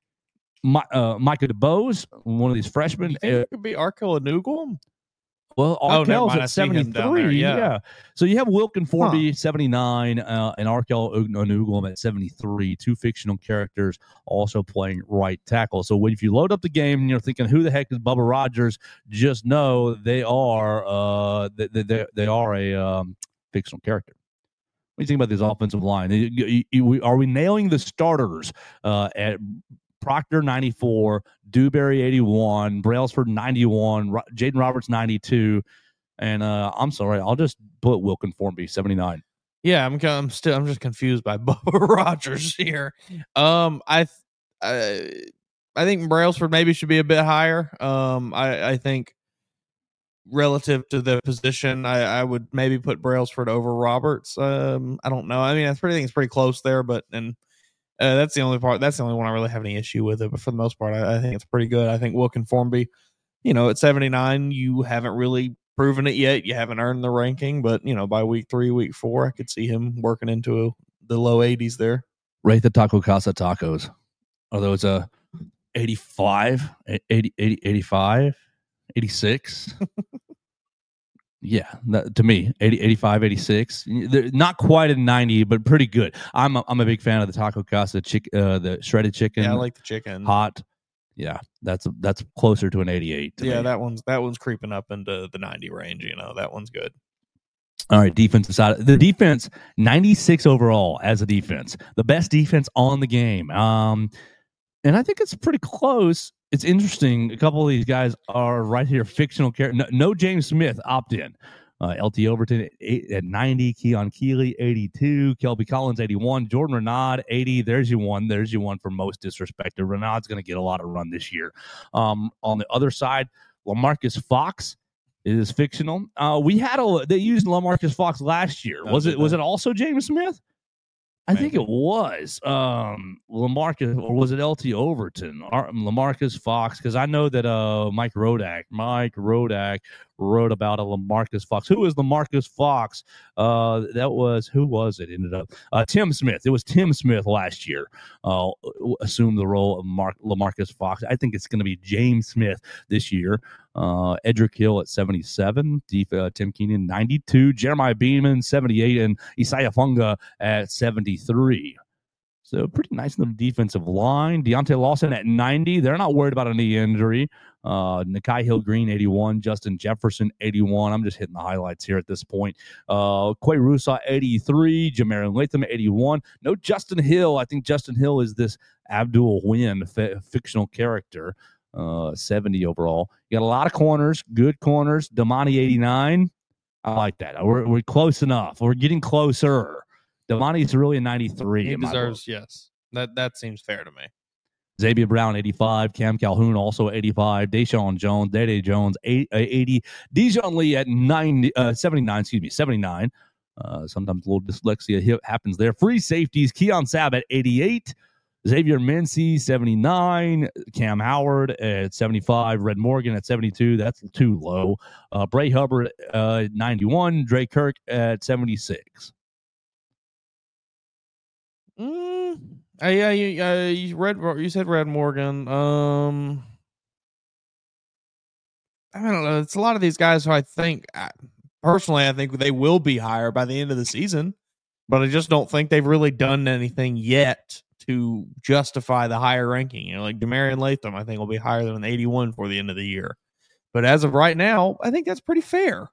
Speaker 3: DeBose, one of these freshmen.
Speaker 4: It could be Arkell Anugum.
Speaker 3: Well, Arkell's at 73. Yeah. So you have Wilkin Formby, 79, and Arkell Anugum at 73. Two fictional characters also playing right tackle. So if you load up the game and you're thinking, who the heck is Bubba Rogers? Just know they are they are a fictional character. What do you think about this offensive line? Are we nailing the starters at Proctor, 94, Dewberry, 81, Brailsford, 91, Jaden Roberts, 92, and I'm sorry, I'll just put Wilkin Formby, 79.
Speaker 4: Yeah, I'm just confused by Bubba Rogers here. I think Brailsford maybe should be a bit higher. I think relative to the position, I would maybe put Brailsford over Roberts. I don't know. I mean, I think it's pretty close there, but that's the only part. That's the only one I really have any issue with it. But for the most part, I think it's pretty good. I think Wilkin Formby, at 79, you haven't really proven it yet. You haven't earned the ranking, but by week 3, week 4, I could see him working into the low 80s there.
Speaker 3: Rate the Taco Casa tacos. Are those 85, 80, 85, 86? Yeah, to me, 80, 85, 86. They're not quite a 90, but pretty good. I'm a big fan of the Taco Casa the shredded chicken.
Speaker 4: Yeah, I like the chicken.
Speaker 3: Hot. Yeah, that's closer to an 88.
Speaker 4: Yeah, me. That one's creeping up into the 90 range. That one's good.
Speaker 3: All right, defensive side. The defense, 96 overall as a defense. The best defense on the game. And I think it's pretty close. It's interesting. A couple of these guys are right here, fictional character. No James Smith opt-in. LT Overton at 90, Keon Keeley 82, Kelby Collins 81, Jordan Renaud 80. There's you one for most disrespected. Renaud's going to get a lot of run this year. On the other side, LaMarcus Fox is fictional. They used LaMarcus Fox last year. Was it also James Smith? I think it was LaMarcus, or was it LT Overton? LaMarcus Fox, because I know that Mike Rodak wrote about a LaMarcus Fox. Who is LaMarcus Fox? Who was it? Ended up Tim Smith. It was Tim Smith last year. Assumed the role of LaMarcus Fox. I think it's going to be James Smith this year. Edric Hill at 77, Tim Keenan 92, Jeremiah Beeman 78, and Isaiah Funga at 73. So pretty nice little defensive line. Deontay Lawson at 90. They're not worried about a knee injury. Nikai Hill-Green, 81. Justin Jefferson, 81. I'm just hitting the highlights here at this point. Quay Rusa, 83. Jamarian Latham, 81. No Justin Hill. I think Justin Hill is this Abdul Wynn fictional character. 70 overall. You got a lot of corners, good corners. Damani, 89. I like that. We're close enough. We're getting closer. Damani's really a 93.
Speaker 4: He deserves, yes. That seems fair to me.
Speaker 3: Xavier Brown, 85. Cam Calhoun, also 85. Deshaun Jones, Day Jones, 80. Dijon Lee at 79, 79. Sometimes a little dyslexia happens there. Free safeties, Keon Sabb at 88. Xavier Mincy, 79. Cam Howard at 75. Red Morgan at 72. That's too low. Bray Hubbard, 91. Drake Kirk at 76.
Speaker 4: Yeah, you said Red Morgan. I don't know. It's a lot of these guys who I think, personally, I think they will be higher by the end of the season, but I just don't think they've really done anything yet to justify the higher ranking. You know, like Demarion Latham, I think will be higher than an 81 for the end of the year. But as of right now, I think that's pretty fair.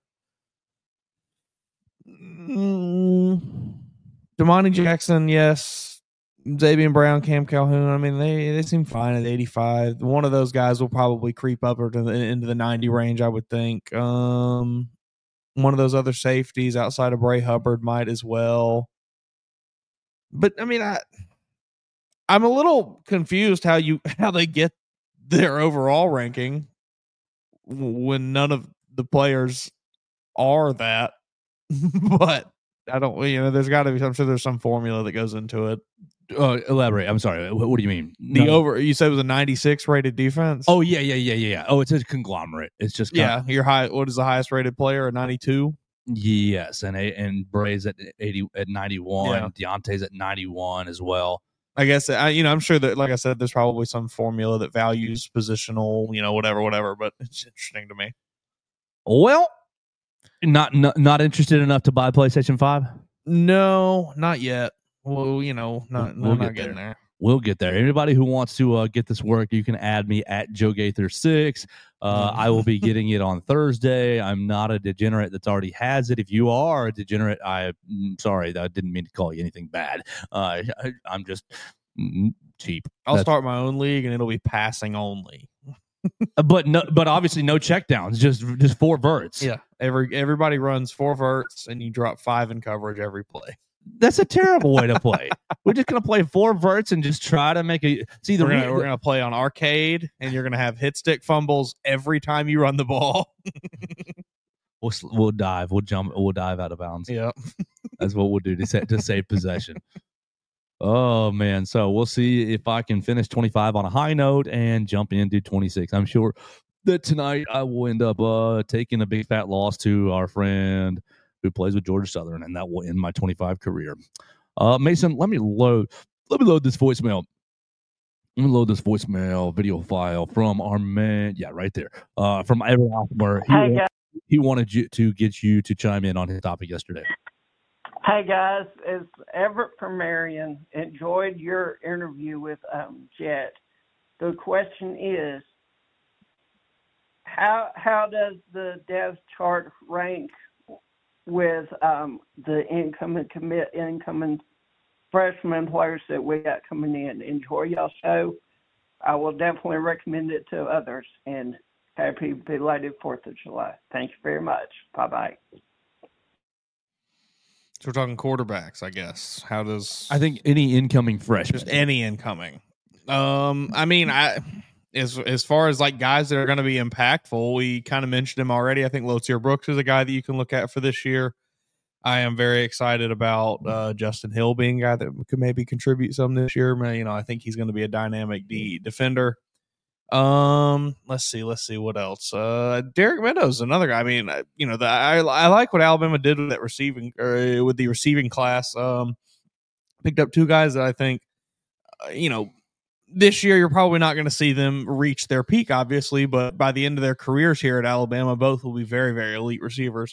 Speaker 4: Damani Jackson, yes. Xavier Brown, Cam Calhoun, I mean, they seem fine at 85. One of those guys will probably creep up into the 90 range, I would think. One of those other safeties outside of Bray Hubbard might as well. But, I mean, I'm a little confused how they get their overall ranking when none of the players are that. But I don't, there's got to be, I'm sure there's some formula that goes into it.
Speaker 3: Elaborate. I'm sorry. What do you mean?
Speaker 4: You said it was a 96 rated defense?
Speaker 3: Oh, yeah. Oh, it's a conglomerate. It's just
Speaker 4: your high. What is the highest rated player? A 92?
Speaker 3: Yes, and Bray's at 91. Yeah. Deontay's at 91 as well.
Speaker 4: I guess I'm sure that, like I said, there's probably some formula that values positional, whatever. But it's interesting to me.
Speaker 3: Well, not interested enough to buy PlayStation 5.
Speaker 4: No, not yet. Well, not getting there.
Speaker 3: We'll get there. Anybody who wants to get this work, you can add me at Joe Gaither 6. I will be getting it on Thursday. I'm not a degenerate that's already has it. If you are a degenerate, I'm sorry. I didn't mean to call you anything bad. I'm just cheap.
Speaker 4: I'll start my own league, and it'll be passing only.
Speaker 3: but obviously no checkdowns. Just 4 verts.
Speaker 4: Yeah, everybody runs 4 verts, and you drop 5 in coverage every play.
Speaker 3: That's a terrible way to play. We're just going to play 4 verts and just try to make a... See,
Speaker 4: we're going to play on arcade, and you're going to have hit stick fumbles every time you run the ball.
Speaker 3: We'll dive. We'll jump. We'll dive out of bounds.
Speaker 4: Yeah.
Speaker 3: That's what we'll do to save possession. Oh, man. So we'll see if I can finish 25 on a high note and jump into 26. I'm sure that tonight I will end up taking a big fat loss to our friend who plays with Georgia Southern, and that will end my 25 career. Mason, let me load this voicemail. Let me load this voicemail video file from our man. Yeah, right there. From Everett Osmer. He wanted you to get you to chime in on his topic yesterday.
Speaker 5: Hey guys, it's Everett from Marion. Enjoyed your interview with Jet. The question is, how does the depth chart rank with the incoming freshman players that we got coming in? Enjoy y'all's show. I will definitely recommend it to others, and happy belated 4th of July. Thank you very much. Bye-bye.
Speaker 4: So we're talking quarterbacks, I guess.
Speaker 3: I think any incoming freshman.
Speaker 4: Just any incoming. I mean, as far as like guys that are going to be impactful, we kind of mentioned him already. I think Lotier Brooks is a guy that you can look at for this year. I am very excited about Justin Hill being a guy that could maybe contribute some this year. I think he's going to be a dynamic defender. Let's see what else. Derek Meadows, another guy. I mean, I like what Alabama did with that receiving, or with the receiving class. Picked up 2 guys that I think, this year you're probably not going to see them reach their peak, obviously, but by the end of their careers here at Alabama, both will be very, very elite receivers.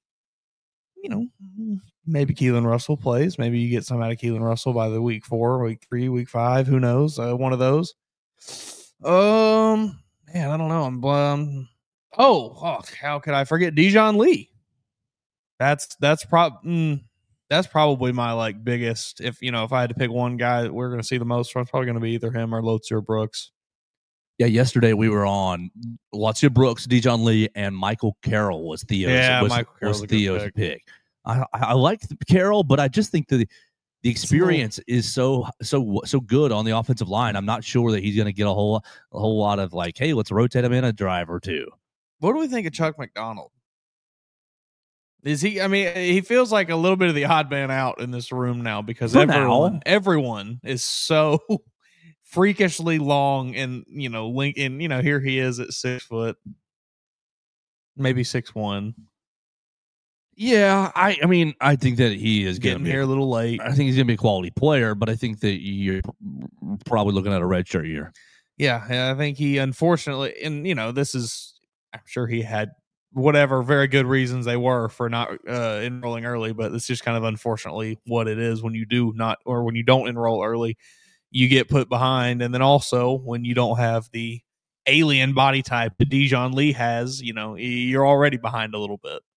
Speaker 4: Maybe Keelan Russell plays. Maybe you get some out of Keelan Russell by the week 4, week 3, week 5. Who knows? One of those. Man, I don't know. How could I forget Dijon Lee? That's probably my like biggest. If I had to pick one guy that we're going to see the most from, it's probably going to be either him or Lotier Brooks.
Speaker 3: Yeah, yesterday we were on Lotier Brooks, Dijon Lee, and Michael Carroll was Theo's pick. I like Carroll, but I just think that the experience is so good on the offensive line. I'm not sure that he's going to get a whole lot of like, hey, let's rotate him in a drive or two.
Speaker 4: What do we think of Chuck McDonald? Is he? I mean, he feels like a little bit of the odd man out in this room now because everyone is so freakishly long, and here he is at 6 foot, maybe 6'1".
Speaker 3: Yeah, I mean, I think that he is
Speaker 4: getting here a little late.
Speaker 3: I think he's going to be a quality player, but I think that you're probably looking at a redshirt year.
Speaker 4: Yeah, I think he unfortunately, and this is, I'm sure he had whatever very good reasons they were for not enrolling early, but it's just kind of unfortunately what it is when you don't enroll early, you get put behind. And then also when you don't have the alien body type that Dijon Lee has, you're already behind a little bit.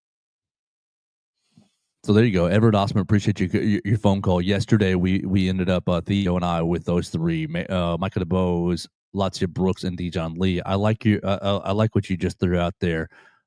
Speaker 3: So there you go. Everett Osman, appreciate your phone call. Yesterday, we ended up, Theo and I, with those three, Micah DeBose, Latia Brooks, and Dijon Lee. I like what you just threw out there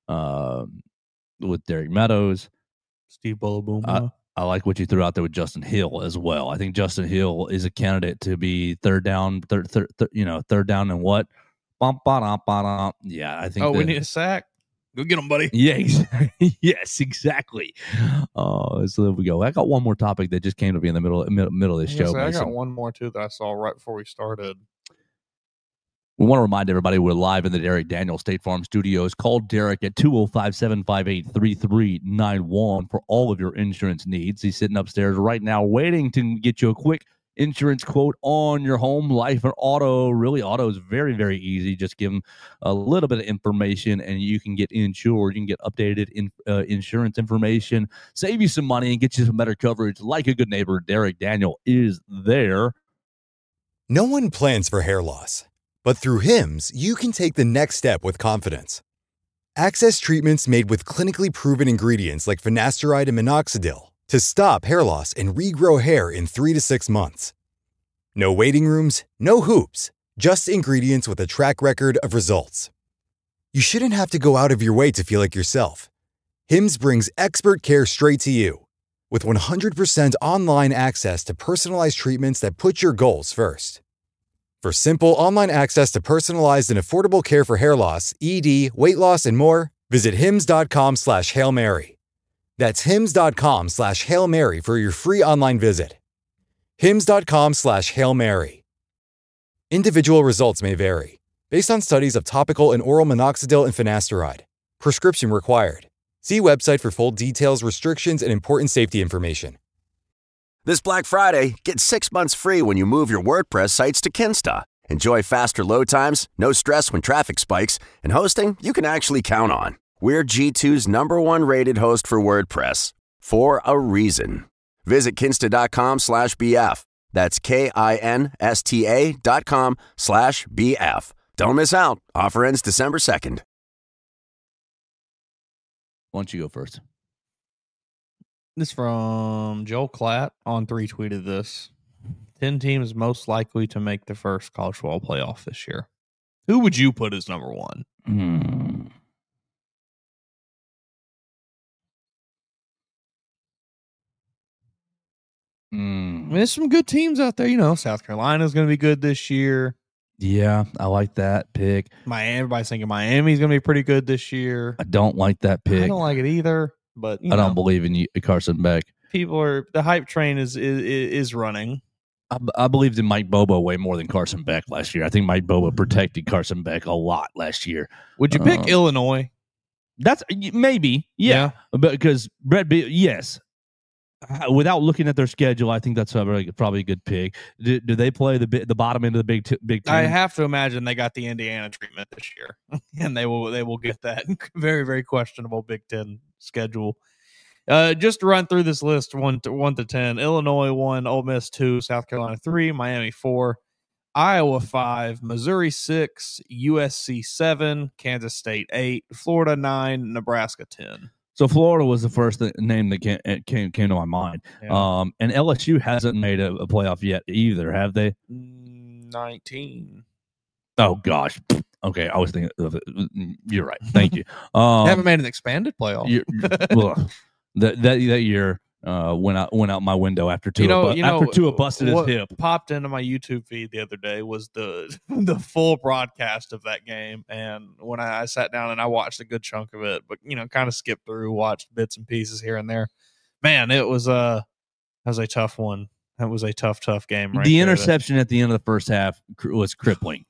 Speaker 3: with Derek Meadows.
Speaker 4: Steve Bullabuma.
Speaker 3: I like what you threw out there with Justin Hill as well. I think Justin Hill is a candidate to be third down and what? Yeah, I think.
Speaker 4: We need a sack. Go get him, buddy.
Speaker 3: Yeah, yes, exactly. So there we go. I got one more topic that just came to me in the middle of this show.
Speaker 4: I got one more too that I saw right before we started.
Speaker 3: We want to remind everybody we're live in the Derek Daniel State Farm Studios. Call Derek at 205-758-3391 for all of your insurance needs. He's sitting upstairs right now waiting to get you a quick insurance quote on your home, life, or auto. Really, auto is very, very easy. Just give him a little bit of information and you can get insured. You can get updated insurance information, save you some money, and get you some better coverage. Like a good neighbor, Derek Daniel is there.
Speaker 6: No one plans for hair loss, but through Hims, you can take the next step with confidence. Access treatments made with clinically proven ingredients like finasteride and minoxidil to stop hair loss and regrow hair in 3 to 6 months. No waiting rooms, no hoops, just ingredients with a track record of results. You shouldn't have to go out of your way to feel like yourself. Hims brings expert care straight to you with 100% online access to personalized treatments that put your goals first. For simple online access to personalized and affordable care for hair loss, ED, weight loss, and more, visit hims.com/Hail Mary. That's hims.com/Hail Mary for your free online visit. hims.com/Hail Mary. Individual results may vary based on studies of topical and oral minoxidil and finasteride. Prescription required. See website for full details, restrictions, and important safety information.
Speaker 1: This Black Friday, get 6 months free when you move your WordPress sites to Kinsta. Enjoy faster load times, no stress when traffic spikes, and hosting you can actually count on. We're G2's #1 rated host for WordPress, for a reason. Visit kinsta.com/BF. That's KINSTA.com/BF. Don't miss out. Offer ends December 2nd.
Speaker 3: Why don't you go first?
Speaker 4: This from Joel Klatt on 3 tweeted this. 10 teams most likely to make the first college football playoff this year. Who would you put as number one? I mean, there's some good teams out there. South Carolina's going to be good this year.
Speaker 3: Yeah, I like that pick.
Speaker 4: Everybody's thinking Miami's going to be pretty good this year.
Speaker 3: I don't like that pick.
Speaker 4: I don't like it either, but
Speaker 3: I don't believe in you, Carson Beck.
Speaker 4: The hype train is running.
Speaker 3: I believed in Mike Bobo way more than Carson Beck last year. I think Mike Bobo protected Carson Beck a lot last year.
Speaker 4: Would you pick Illinois?
Speaker 3: That's maybe, yeah. Because Brett, yes. Without looking at their schedule, I think that's probably a good pick. Do they play the bottom end of the Big Ten?
Speaker 4: I have to imagine they got the Indiana treatment this year, and they will get that very, very questionable Big Ten schedule. Just to run through this list, 1 to 10: Illinois 1, Ole Miss 2, South Carolina 3, Miami 4, Iowa 5, Missouri 6, USC 7, Kansas State 8, Florida 9, Nebraska 10.
Speaker 3: So Florida was the first name that came to my mind.
Speaker 4: Yeah.
Speaker 3: And LSU hasn't made a playoff yet either, have they?
Speaker 4: 19.
Speaker 3: Oh gosh. Okay, I was thinking of it. You're right. Thank you.
Speaker 4: They haven't made an expanded playoff.
Speaker 3: That year, went out my window after Tua.
Speaker 4: After
Speaker 3: Tua busted his hip.
Speaker 4: Popped into my YouTube feed the other day was the the full broadcast of that game, and when I sat down and I watched a good chunk of it, but kind of skipped through, watched bits and pieces here and there. Man, it was a tough one. That was a tough game. Right,
Speaker 3: the interception at the end of the first half was crippling.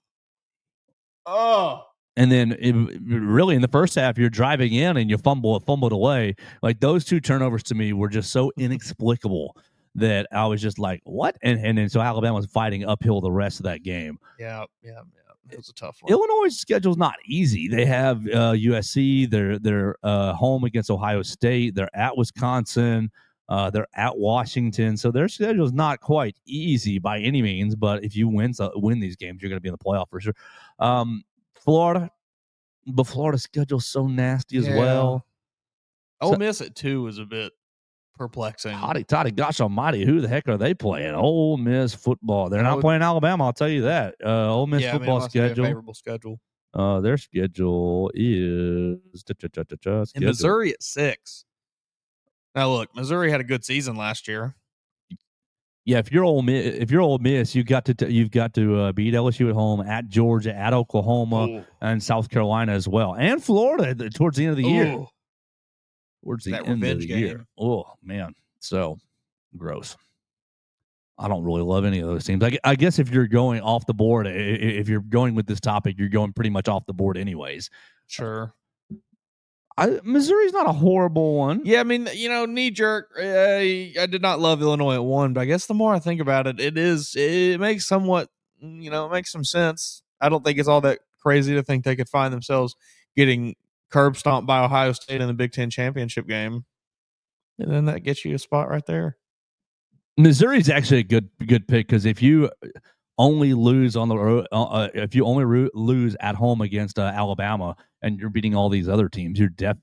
Speaker 4: Oh.
Speaker 3: And then really in the first half, you're driving in and you fumbled away. Like those two turnovers to me were just so inexplicable that I was just like, what? And then so Alabama was fighting uphill the rest of that game.
Speaker 4: Yeah. It was a tough one.
Speaker 3: Illinois' schedule's not easy. They have USC. They're home against Ohio State. They're at Wisconsin. They're at Washington. So their schedule's not quite easy by any means. But if you win these games, you're going to be in the playoff for sure. Florida schedule's so nasty as well.
Speaker 4: Ole Miss at 2 is a bit perplexing.
Speaker 3: Toddy, gosh almighty, who the heck are they playing? Ole Miss football. They're not playing Alabama, I'll tell you that. Ole Miss football schedule.
Speaker 4: Favorable schedule.
Speaker 3: Their schedule is
Speaker 4: in Missouri at 6. Now look, Missouri had a good season last year.
Speaker 3: Yeah, if you're Ole Miss, you've got to beat LSU at home, at Georgia, at Oklahoma, and South Carolina as well, and Florida towards the end of the year. Towards the end of the year. Oh man, so gross. I don't really love any of those teams. I guess if you're going off the board, if you're going with this topic, you're going pretty much off the board anyways.
Speaker 4: Sure.
Speaker 3: Missouri's not a horrible one.
Speaker 4: Yeah, I mean, knee jerk. I did not love Illinois at 1, but I guess the more I think about it, it makes somewhat, it makes some sense. I don't think it's all that crazy to think they could find themselves getting curb stomped by Ohio State in the Big Ten championship game, and then that gets you a spot right there.
Speaker 3: Missouri's actually a good pick because if you only lose on the road, if you only lose at home against Alabama, and you're beating all these other teams, you're at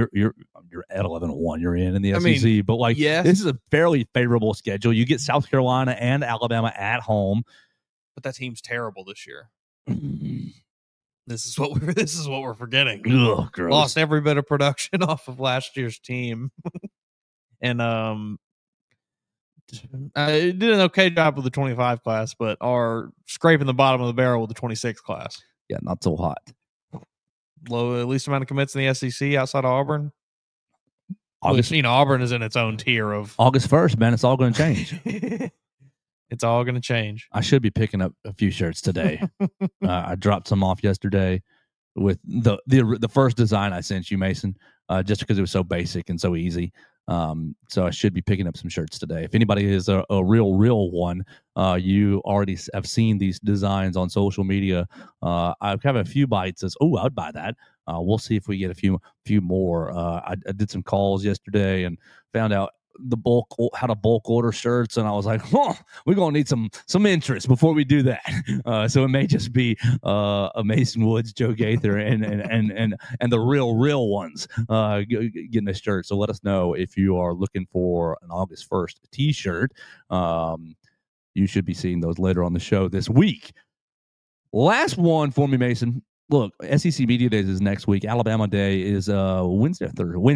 Speaker 3: 11-1. You're in the SEC, but this is a fairly favorable schedule. You get South Carolina and Alabama at home,
Speaker 4: but that team's terrible this year. This is what we're forgetting.
Speaker 3: Ugh, gross.
Speaker 4: Lost every bit of production off of last year's team, and I did an okay job with the 25 class, but are scraping the bottom of the barrel with the 26 class.
Speaker 3: Yeah, not so hot.
Speaker 4: Least amount of commits in the SEC outside of Auburn. Auburn is in its own tier of
Speaker 3: August 1st, man. It's all going to change.
Speaker 4: It's all going to change.
Speaker 3: I should be picking up a few shirts today. I dropped some off yesterday with the first design I sent you, Mason, just because it was so basic and so easy. So I should be picking up some shirts today. If anybody is a real one, you already have seen these designs on social media. I have a few bites as, I would buy that. We'll see if we get a few more. I did some calls yesterday and found out how to bulk order shirts, and I was like, we're gonna need some interest before we do that. So it may just be a Mason Woods, Joe Gaither, and the real ones getting a shirt. So let us know if you are looking for an August 1st t-shirt. You should be seeing those later on the show this week. Last one for me, Mason. Look, SEC Media Days is next week. Alabama Day is Wednesday.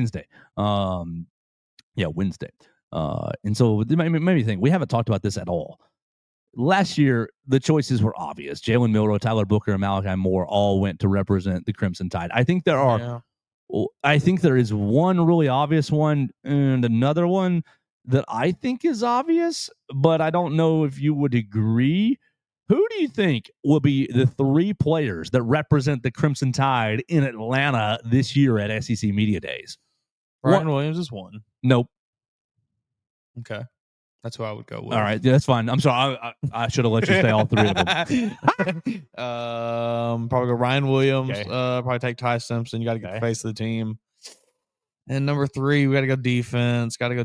Speaker 3: Wednesday. And so it made me think, we haven't talked about this at all. Last year, the choices were obvious. Jalen Milroe, Tyler Booker, and Malachi Moore all went to represent the Crimson Tide. I think there is one really obvious one and another one that I think is obvious, but I don't know if you would agree. Who do you think will be the 3 players that represent the Crimson Tide in Atlanta this year at SEC Media Days?
Speaker 4: Brian Williams is one.
Speaker 3: Nope.
Speaker 4: Okay. That's who I would go with.
Speaker 3: All right. Yeah, that's fine. I'm sorry. I should have let you say all 3 of them.
Speaker 4: Probably go Ryan Williams.
Speaker 3: Okay.
Speaker 4: Probably take Ty Simpson. You got to get the face of the team. And number 3, we got to go defense. Maybe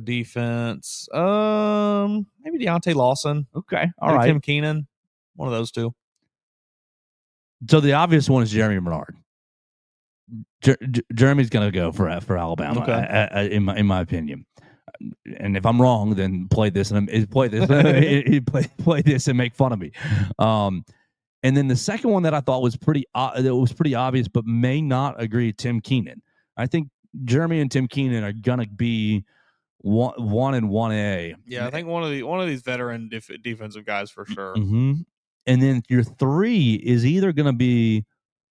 Speaker 4: Deontay Lawson.
Speaker 3: Okay.
Speaker 4: All right. Tim Keenan. One of those 2.
Speaker 3: So the obvious one is Jeremy Bernard. Jeremy's going to go for Alabama, in my opinion. And if I'm wrong, then play this and play this and make fun of me. And then the second one that I thought was pretty obvious, but may not agree, Tim Keenan. I think Jeremy and Tim Keenan are gonna be 1 and 1A.
Speaker 4: Yeah, I think one of these veteran defensive guys for sure.
Speaker 3: Mm-hmm. And then your 3 is either going to be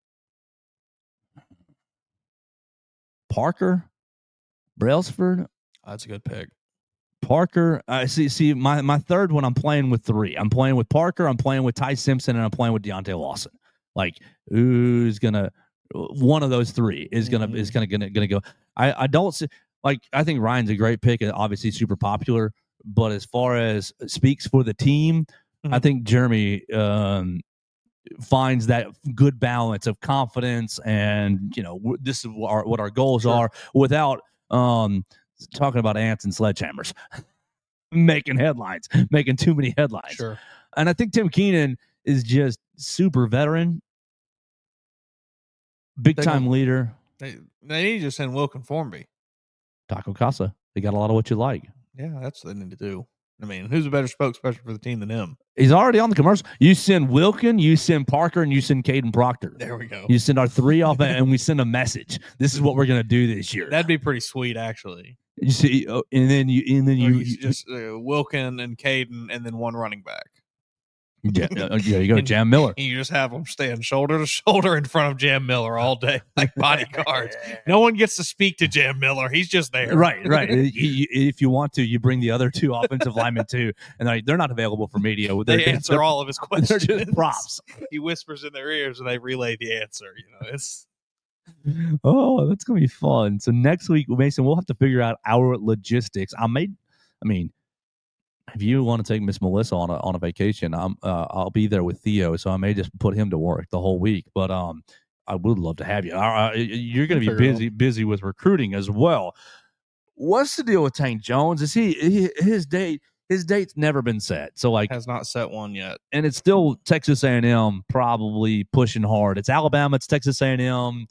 Speaker 3: Parker, Brailsford.
Speaker 4: That's a good pick.
Speaker 3: Parker. See, my third one, I'm playing with 3. I'm playing with Parker, I'm playing with Ty Simpson, and I'm playing with Deontay Lawson. Like, who's gonna? One of those 3 is gonna go. I don't see. Like, I think Ryan's a great pick, and obviously super popular. But as far as speaks for the team, I think Jeremy finds that good balance of confidence, and this is what our goals are, without talking about ants and sledgehammers, making headlines, making too many headlines.
Speaker 4: Sure.
Speaker 3: And I think Tim Keenan is just super veteran, big time leader.
Speaker 4: They need to send Wilkin Formby.
Speaker 3: Taco Casa. They got a lot of what you like.
Speaker 4: Yeah, that's what they need to do. I mean, who's a better spokesperson for the team than him?
Speaker 3: He's already on the commercial. You send Wilkin, you send Parker, and you send Caden Proctor.
Speaker 4: There we go.
Speaker 3: You send our 3 off, and we send a message. This is what we're gonna do this year.
Speaker 4: That'd be pretty sweet, actually.
Speaker 3: You see, and then you
Speaker 4: just Wilkin and Caden, and then one running back.
Speaker 3: Yeah, you go, Jam Miller.
Speaker 4: You just have them stand shoulder to shoulder in front of Jam Miller all day, like bodyguards. No one gets to speak to Jam Miller. He's just there.
Speaker 3: Right. If you want to, you bring the other 2 offensive linemen too, and they're not available for media.
Speaker 4: They answer all of his questions.
Speaker 3: They're just props.
Speaker 4: He whispers in their ears, and they relay the answer. It's.
Speaker 3: Oh, that's gonna be fun. So next week, Mason, we'll have to figure out our logistics. If you want to take Miss Melissa on a vacation, I'll be there with Theo, so I may just put him to work the whole week. But I would love to have you. You're going to be busy with recruiting as well. What's the deal with Tank Jones? Is his date's never been set, so
Speaker 4: has not set one yet,
Speaker 3: and it's still Texas A&M probably pushing hard. It's Alabama, it's Texas A&M.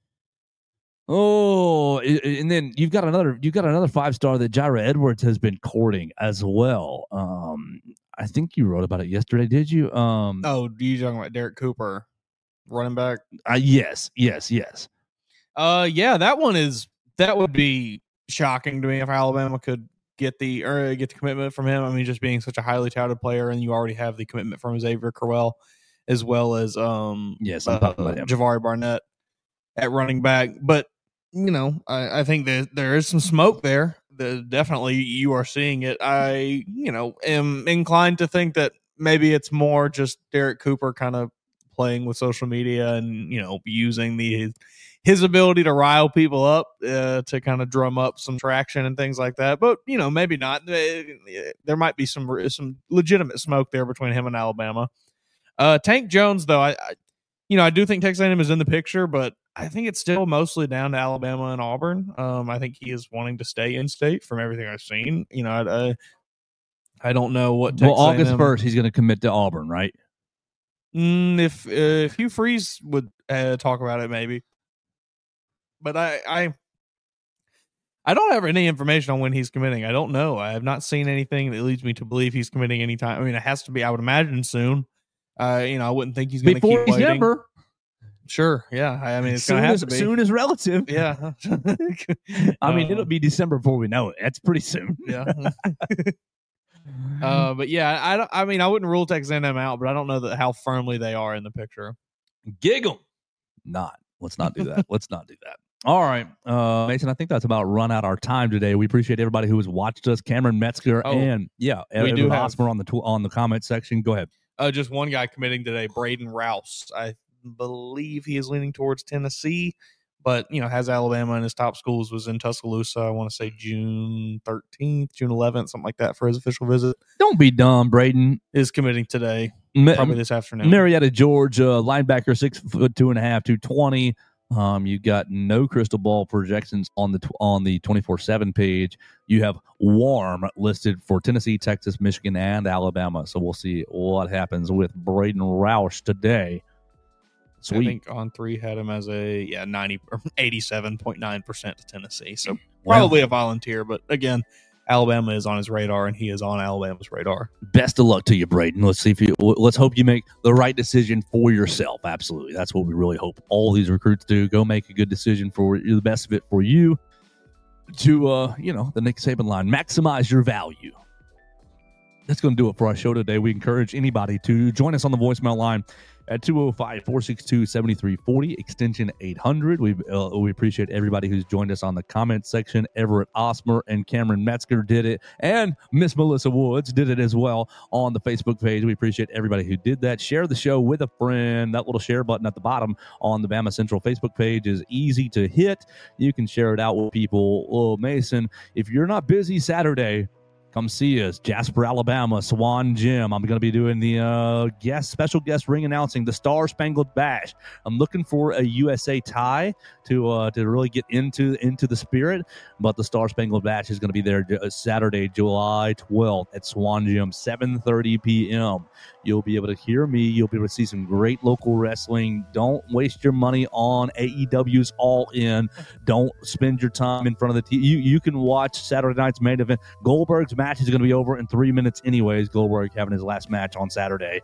Speaker 3: Oh, and then you've got another 5-star that Jaira Edwards has been courting as well. I think you wrote about it yesterday, did you?
Speaker 4: You talking about Derek Cooper, running back?
Speaker 3: Yes.
Speaker 4: Yeah, that would be shocking to me if Alabama could get the commitment from him. I mean, just being such a highly touted player, and you already have the commitment from Xavier Crowell, as well as
Speaker 3: yes, I'm talking about him.
Speaker 4: Jahvari Barnett at running back, but. I think that there is some smoke there. Definitely, you are seeing it. I, am inclined to think that maybe it's more just Derek Cooper kind of playing with social media and, using his ability to rile people up to kind of drum up some traction and things like that. But, maybe not. There might be some legitimate smoke there between him and Alabama. Tank Jones, though, I do think Texas A&M is in the picture, but I think it's still mostly down to Alabama and Auburn. I think he is wanting to stay in state from everything I've seen. I don't know what. Texas
Speaker 3: August
Speaker 4: A&M
Speaker 3: 1st, he's going to commit to Auburn, right?
Speaker 4: If Hugh Freeze would talk about it, maybe. But I don't have any information on when he's committing. I don't know. I have not seen anything that leads me to believe he's committing anytime. I mean, it has to be. I would imagine soon. I wouldn't think he's going to keep waiting.
Speaker 3: December.
Speaker 4: Sure. Yeah. I mean, it's going to have to be.
Speaker 3: Soon is relative.
Speaker 4: Yeah.
Speaker 3: I mean, it'll be December before we know it. That's pretty soon.
Speaker 4: Yeah. But yeah, I wouldn't rule Texas A&M out, but I don't know how firmly they are in the picture.
Speaker 3: Giggle. Let's not do that. Let's not do that. All right, Mason, I think that's about run out our time today. We appreciate everybody who has watched us. Cameron Metzger and Evan Hosmer on the comment section. Go ahead.
Speaker 4: Just one guy committing today, Braden Rouse. I believe he is leaning towards Tennessee, but has Alabama in his top schools. Was in Tuscaloosa, I want to say June 13th, June 11th, something like that for his official visit.
Speaker 3: Don't be dumb. Braden
Speaker 4: is committing today, probably this afternoon.
Speaker 3: Marietta, Georgia, linebacker, 6'2.5", 220. You got no crystal ball projections on the 24/7 page. You have warm listed for Tennessee, Texas, Michigan, and Alabama. So we'll see what happens with Braden Rouse today. Sweet.
Speaker 4: I think On 3 had him as a 87.9% to Tennessee. So probably a volunteer, but again, Alabama is on his radar, and he is on Alabama's radar.
Speaker 3: Best of luck to you, Braden. Let's hope you make the right decision for yourself. Absolutely, that's what we really hope all these recruits do. Go make a good decision for the best fit for you. to, the Nick Saban line. Maximize your value. That's going to do it for our show today. We encourage anybody to join us on the voicemail line at 205-462-7340, extension 800. We appreciate everybody who's joined us on the comment section. Everett Osmer and Cameron Metzger did it, and Miss Melissa Woods did it as well on the Facebook page. We appreciate everybody who did that. Share the show with a friend. That little share button at the bottom on the Bama Central Facebook page is easy to hit. You can share it out with people. Oh, Mason, if you're not busy Saturday, come see us, Jasper, Alabama, Swan Gym. I'm going to be doing the special guest ring announcing the Star Spangled Bash. I'm looking for a USA tie to really get into the spirit, but the Star Spangled Bash is going to be there Saturday, July 12th at Swan Gym, 7:30 p.m. You'll be able to hear me. You'll be able to see some great local wrestling. Don't waste your money on AEW's All In. Don't spend your time in front of the TV. You can watch Saturday night's main event. Goldberg's match is going to be over in 3 minutes anyways. Goldberg having his last match on Saturday.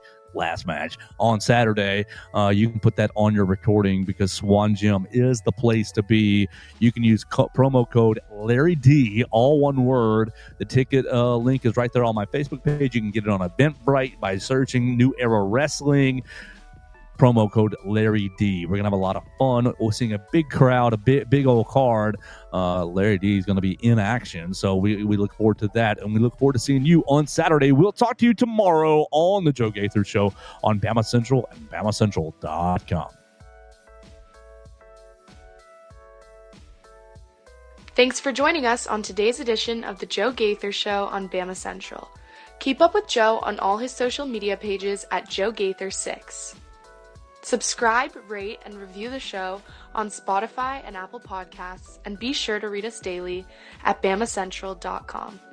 Speaker 3: You can put that on your recording because Swan Gym is the place to be. You can use promo code Larry D, all one word. The ticket link is right there on my Facebook page. You can get it on Eventbrite by searching New Era Wrestling. Promo code Larry D. We're going to have a lot of fun. We're seeing a big crowd, a big old card. Larry D is going to be in action. So we look forward to that. And we look forward to seeing you on Saturday. We'll talk to you tomorrow on the Joe Gaither Show on Bama Central and BamaCentral.com.
Speaker 2: Thanks for joining us on today's edition of the Joe Gaither Show on Bama Central. Keep up with Joe on all his social media pages at Joe Gaither6. Subscribe, rate, and review the show on Spotify and Apple Podcasts, and be sure to read us daily at BamaCentral.com.